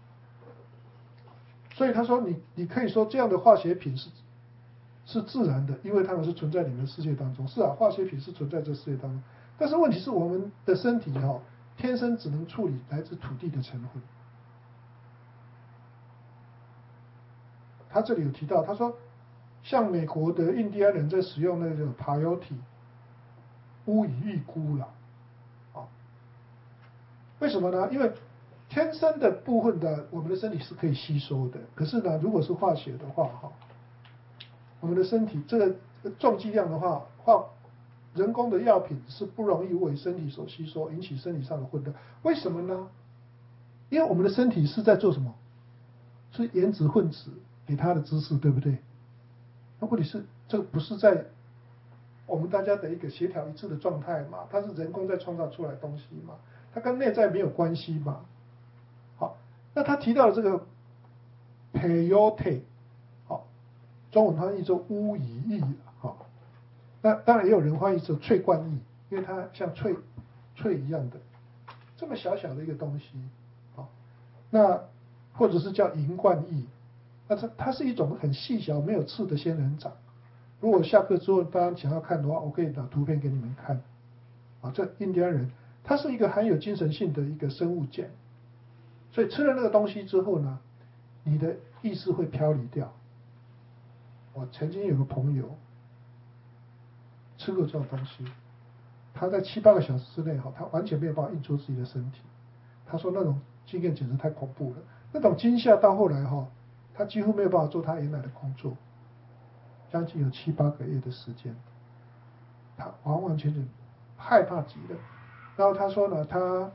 所以他说你你可以说这样的化学品是是自然的，因为它们是存在你们的世界当中。是啊，化学品是存在这世界当中。但是问题是我们的身体哈、哦，天生只能处理来自土地的成分，它他这里有提到，他说，像美国的印第安人在使用那个 peyote 巫以预估了，啊，为什么呢？因为天生的部分的我们的身体是可以吸收的，可是呢，如果是化学的话，哈，我们的身体这个重剂量的话，化人工的药品是不容易为身体所吸收，引起身体上的混乱。为什么呢？因为我们的身体是在做什么？是原子混子给它的知识，对不对？那问题是这个不是在我们大家的一个协调一致的状态嘛？它是人工在创造出来的东西嘛？它跟内在没有关系嘛？好，那他提到的这个 peyote， 好，中文翻译作巫以意，好。那当然也有人翻译成翠冠意，因为它像翠翠一样的这么小小的一个东西，好，那或者是叫银冠意，那它它是一种很细小没有刺的仙人掌。如果下课之后大家想要看的话，我可以拿图片给你们看。啊，这印第安人它是一个含有精神性的一个生物件，所以吃了那个东西之后呢，你的意识会飘离掉。我曾经有个朋友。吃过这种东西，他在七八个小时之内哈，他完全没有办法运作自己的身体。他说那种经验简直太恐怖了，那种惊吓到后来哈，他几乎没有办法做他原来的工作，将近有七八个月的时间，他完完全全害怕极了。然后他说呢，他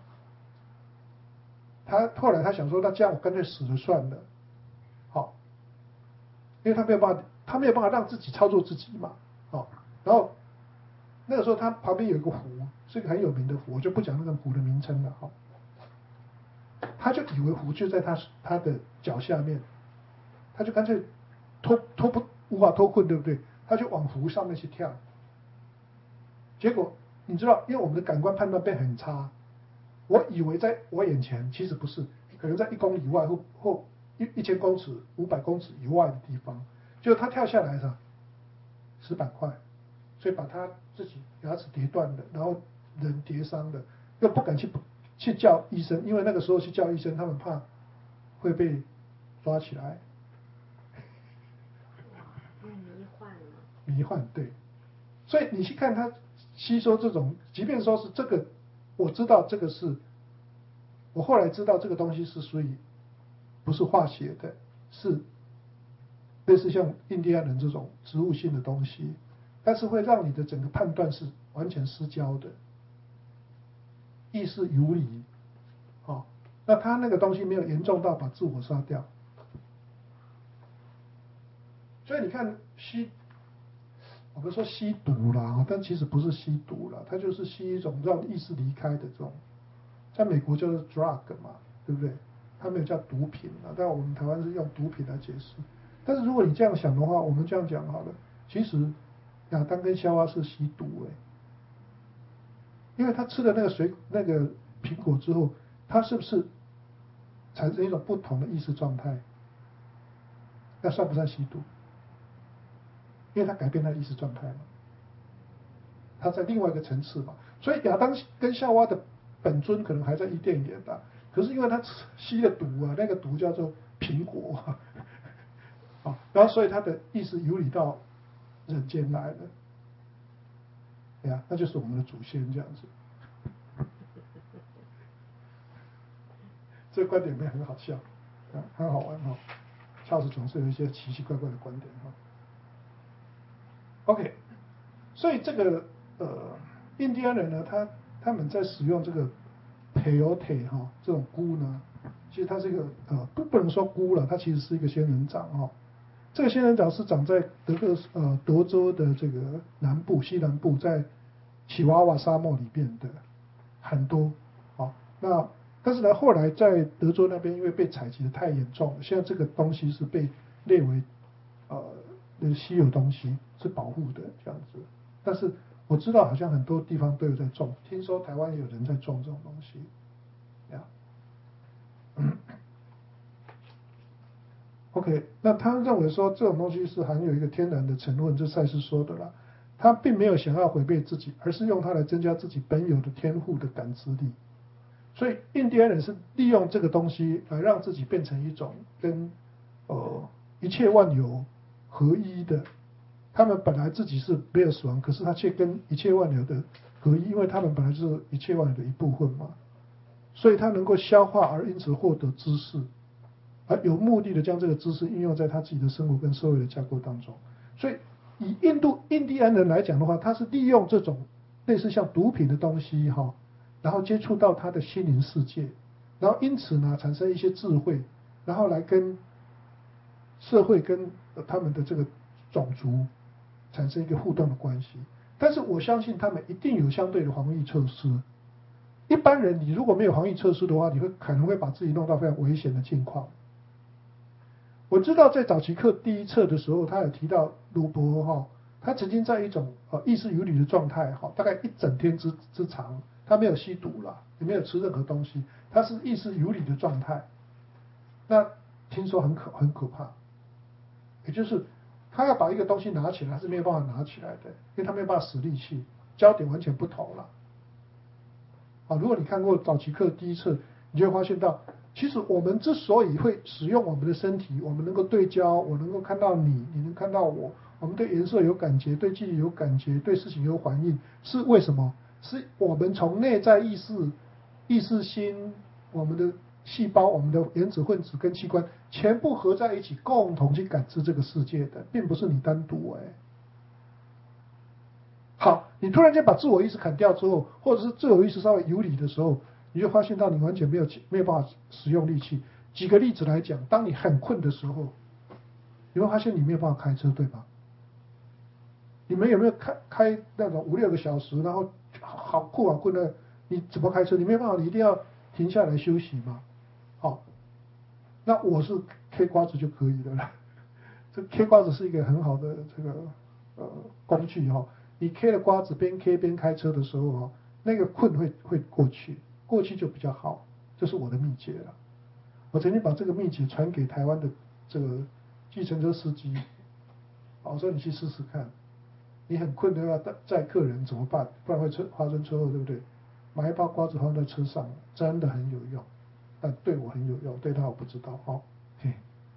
他后来他想说，那这样我干脆死了算了，好，因为他没有办法，他没有办法让自己操作自己嘛，好，然后。那个时候他旁边有一个湖，是一个很有名的湖，我就不讲那个湖的名称了哈。他就以为湖就在他他的脚下面，他就干脆脱脱不无法脱困，对不对？他就往湖上面去跳。结果你知道，因为我们的感官判断变很差，我以为在我眼前，其实不是，可能在一公里外或或一一千公尺、五百公尺以外的地方。结果他跳下来的石板块。所以把他自己牙齿跌断了，然后人跌伤了，又不敢去去叫医生，因为那个时候去叫医生，他们怕会被抓起来。 哇，迷幻了。 迷幻，对。所以你去看他吸收这种，即便说是这个，我知道这个是，我后来知道这个东西是属于不是化学的，是类似像印第安人这种植物性的东西。但是会让你的整个判断是完全失焦的，意识游离，哦，那他那个东西没有严重到把自我杀掉，所以你看吸，我们说吸毒啦，但其实不是吸毒啦，它就是吸一种让意识离开的这种，在美国叫做 drug 嘛，对不对？它没有叫毒品啊，但我们台湾是用毒品来解释。但是如果你这样想的话，我们这样讲好了，其实。亚当跟夏娃是吸毒哎，因为他吃了那个水那个苹果之后，他是不是产生一种不同的意识状态？那算不算吸毒？因为他改变他的意识状态嘛，他在另外一个层次嘛。所以亚当跟夏娃的本尊可能还在伊甸园的，可是因为他吸了毒啊，那个毒叫做苹果啊，然后所以他的意识游离到。人间来了，对呀，那就是我们的祖先这样子。这个观点没很好笑，啊，很好玩哈、哦。charles 总是有一些奇奇怪怪的观点哈、哦。OK， 所以这个呃，印第安人呢，他他们在使用这个 peyote 哈、哦、这种菇呢，其实它是一个呃不不能说菇了，它其实是一个仙人掌哈、哦。这个仙人掌是长在德克呃德州的这个南部西南部，在奇瓦瓦沙漠里面的很多，啊，那但是呢，后来在德州那边因为被采集的太严重了，现在这个东西是被列为呃稀有东西，是保护的这样子。但是我知道好像很多地方都有在种，听说台湾也有人在种这种东西，呀、嗯。OK， 那他认为说这种东西是含有一个天然的成分，这赛斯说的啦。他并没有想要毁灭自己，而是用它来增加自己本有的天赋的感知力。所以印第安人是利用这个东西来让自己变成一种跟呃一切万有合一的，他们本来自己是没有死亡，可是他却跟一切万有的合一，因为他们本来就是一切万有的一部分嘛，所以他能够消化，而因此获得知识，而有目的的将这个知识应用在他自己的生活跟社会的架构当中。所以以印度印第安人来讲的话，他是利用这种类似像毒品的东西哈，然后接触到他的心灵世界，然后因此呢产生一些智慧，然后来跟社会跟他们的这个种族产生一个互动的关系。但是我相信他们一定有相对的防疫措施。一般人你如果没有防疫措施的话，你会可能会把自己弄到非常危险的境况。我知道在早期课第一册的时候，他有提到鲁伯哈，他曾经在一种呃意识游离的状态哈，大概一整天之之长，他没有吸毒了，也没有吃任何东西，他是意识游离的状态。那听说很可很可怕，也就是他要把一个东西拿起来，他是没有办法拿起来的，因为他没有办法使力气，焦点完全不同了。啊，如果你看过早期课第一册，你就会发现到，其实我们之所以会使用我们的身体，我们能够对焦，我能够看到你，你能看到我，我们对颜色有感觉，对距离有感觉，对事情有反应，是为什么？是我们从内在意识、意识心、我们的细胞、我们的原子分子跟器官全部合在一起，共同去感知这个世界的，并不是你单独哎。好，你突然间把自我意识砍掉之后，或者是自我意识稍微游离的时候，你就发现到你完全没有没有办法使用力气。举个例子来讲，当你很困的时候，你会发现你没有办法开车，对吧？你们有没有开开那种五六个小时，然后好困好困的，你怎么开车？你没有办法，你一定要停下来休息嘛。好，那我是 K 瓜子就可以了啦。这 K 瓜子是一个很好的这个呃工具哈、哦。你 K 了瓜子边 K 边开车的时候哦，那个困会会过去，过去就比较好，这是我的秘诀了。我曾经把这个秘诀传给台湾的这个计程车司机，我说你去试试看，你很困的要载客人怎么办？不然会车发生车祸，对不对？买一包瓜子放在车上，真的很有用，但对我很有用，对他我不知道哦。嘿，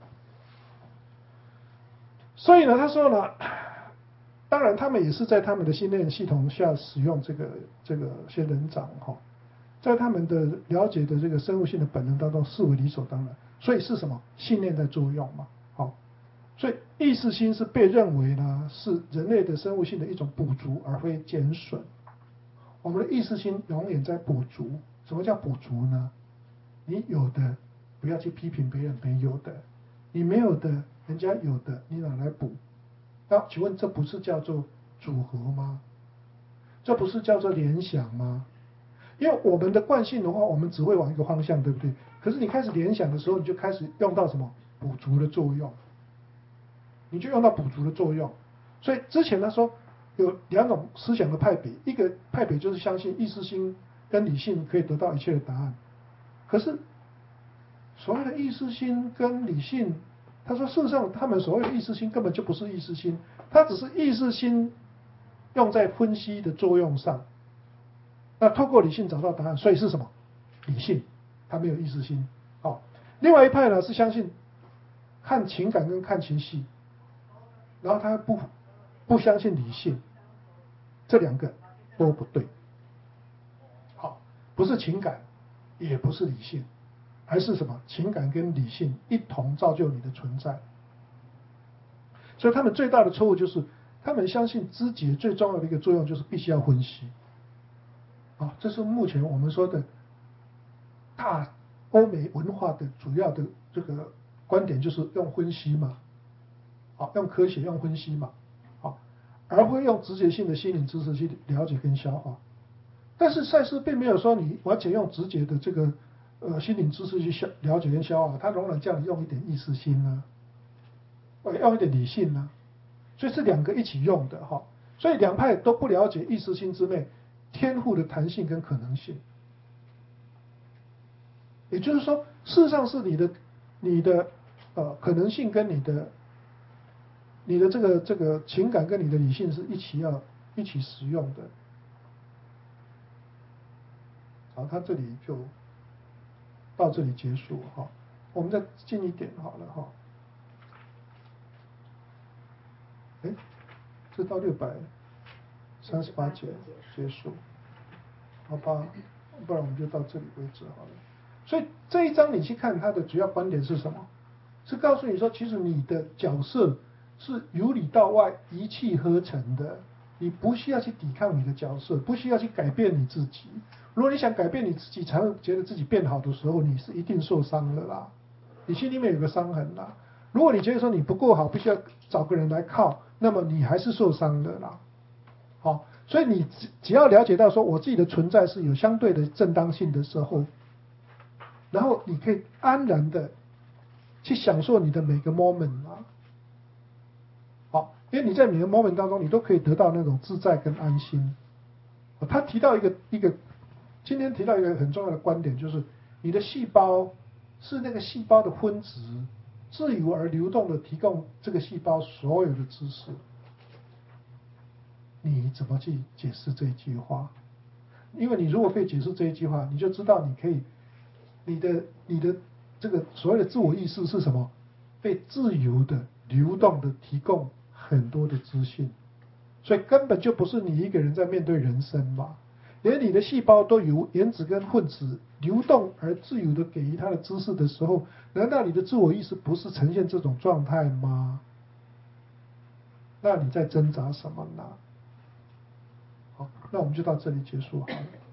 所以呢，他说呢。当然，他们也是在他们的信念系统下使用这个这个仙人掌哈，在他们的了解的这个生物性的本能当中视为理所当然。所以是什么？信念在作用嘛，好，所以意识心是被认为呢是人类的生物性的一种补足，而非减损。我们的意识心永远在补足。什么叫补足呢？你有的不要去批评别人没有的，你没有的人家有的，你拿来补。那请问这不是叫做组合吗？这不是叫做联想吗？因为我们的惯性的话，我们只会往一个方向，对不对？可是你开始联想的时候，你就开始用到什么补足的作用，你就用到补足的作用。所以之前他说有两种思想的派别，一个派别就是相信意识心跟理性可以得到一切的答案，可是所谓的意识心跟理性。他说：“事实上，他们所谓的意识心根本就不是意识心，它只是意识心用在分析的作用上。那透过理性找到答案，所以是什么？理性，它没有意识心。好，另外一派呢是相信看情感跟看情绪，然后他不不相信理性，这两个都不对。好，不是情感，也不是理性。”还是什么情感跟理性一同造就你的存在，所以他们最大的错误就是，他们相信知觉最重要的一个作用就是必须要分析，啊，这是目前我们说的大欧美文化的主要的这个观点，就是用分析嘛，啊，用科学用分析嘛，啊，而会用直觉性的心灵知识去了解跟消化。但是赛斯并没有说你完全用直觉的这个。呃，心灵知识去消了解跟消化，它仍然叫你用一点意识心呢、啊，用一点理性呢、啊，所以是两个一起用的哈。所以两派都不了解意识心之内天赋的弹性跟可能性。也就是说，事实上是你的你的呃可能性跟你的你的这个这个情感跟你的理性是一起要一起使用的。好，他这里就。到这里结束哈，我们再近一点好了哈。 哎，这到六百三十八节结束，好吧？不然我们就到这里为止好了。所以这一章你去看它的主要观点是什么？是告诉你说，其实你的角色是由里到外一气呵成的，你不需要去抵抗你的角色，不需要去改变你自己。如果你想改变你自己，才会觉得自己变好的时候，你是一定受伤了啦，你心里面有个伤痕啦。如果你觉得说你不够好，必须要找个人来靠，那么你还是受伤的啦。好，所以你只只要了解到说我自己的存在是有相对的正当性的时候，然后你可以安然的去享受你的每个 moment 啊。好，因为你在每个 moment 当中，你都可以得到那种自在跟安心。他提到一个一个，今天提到一个很重要的观点，就是你的细胞是那个细胞的分子，自由而流动的提供这个细胞所有的知识。你怎么去解释这一句话？因为你如果可以解释这一句话，你就知道你可以，你的你的这个所谓的自我意识是什么？被自由的、流动的提供很多的资讯，所以根本就不是你一个人在面对人生嘛。连你的细胞都由原子跟混子流动而自由的给予它的知识的时候，难道你的自我意识不是呈现这种状态吗？那你在挣扎什么呢？好，那我们就到这里结束好了。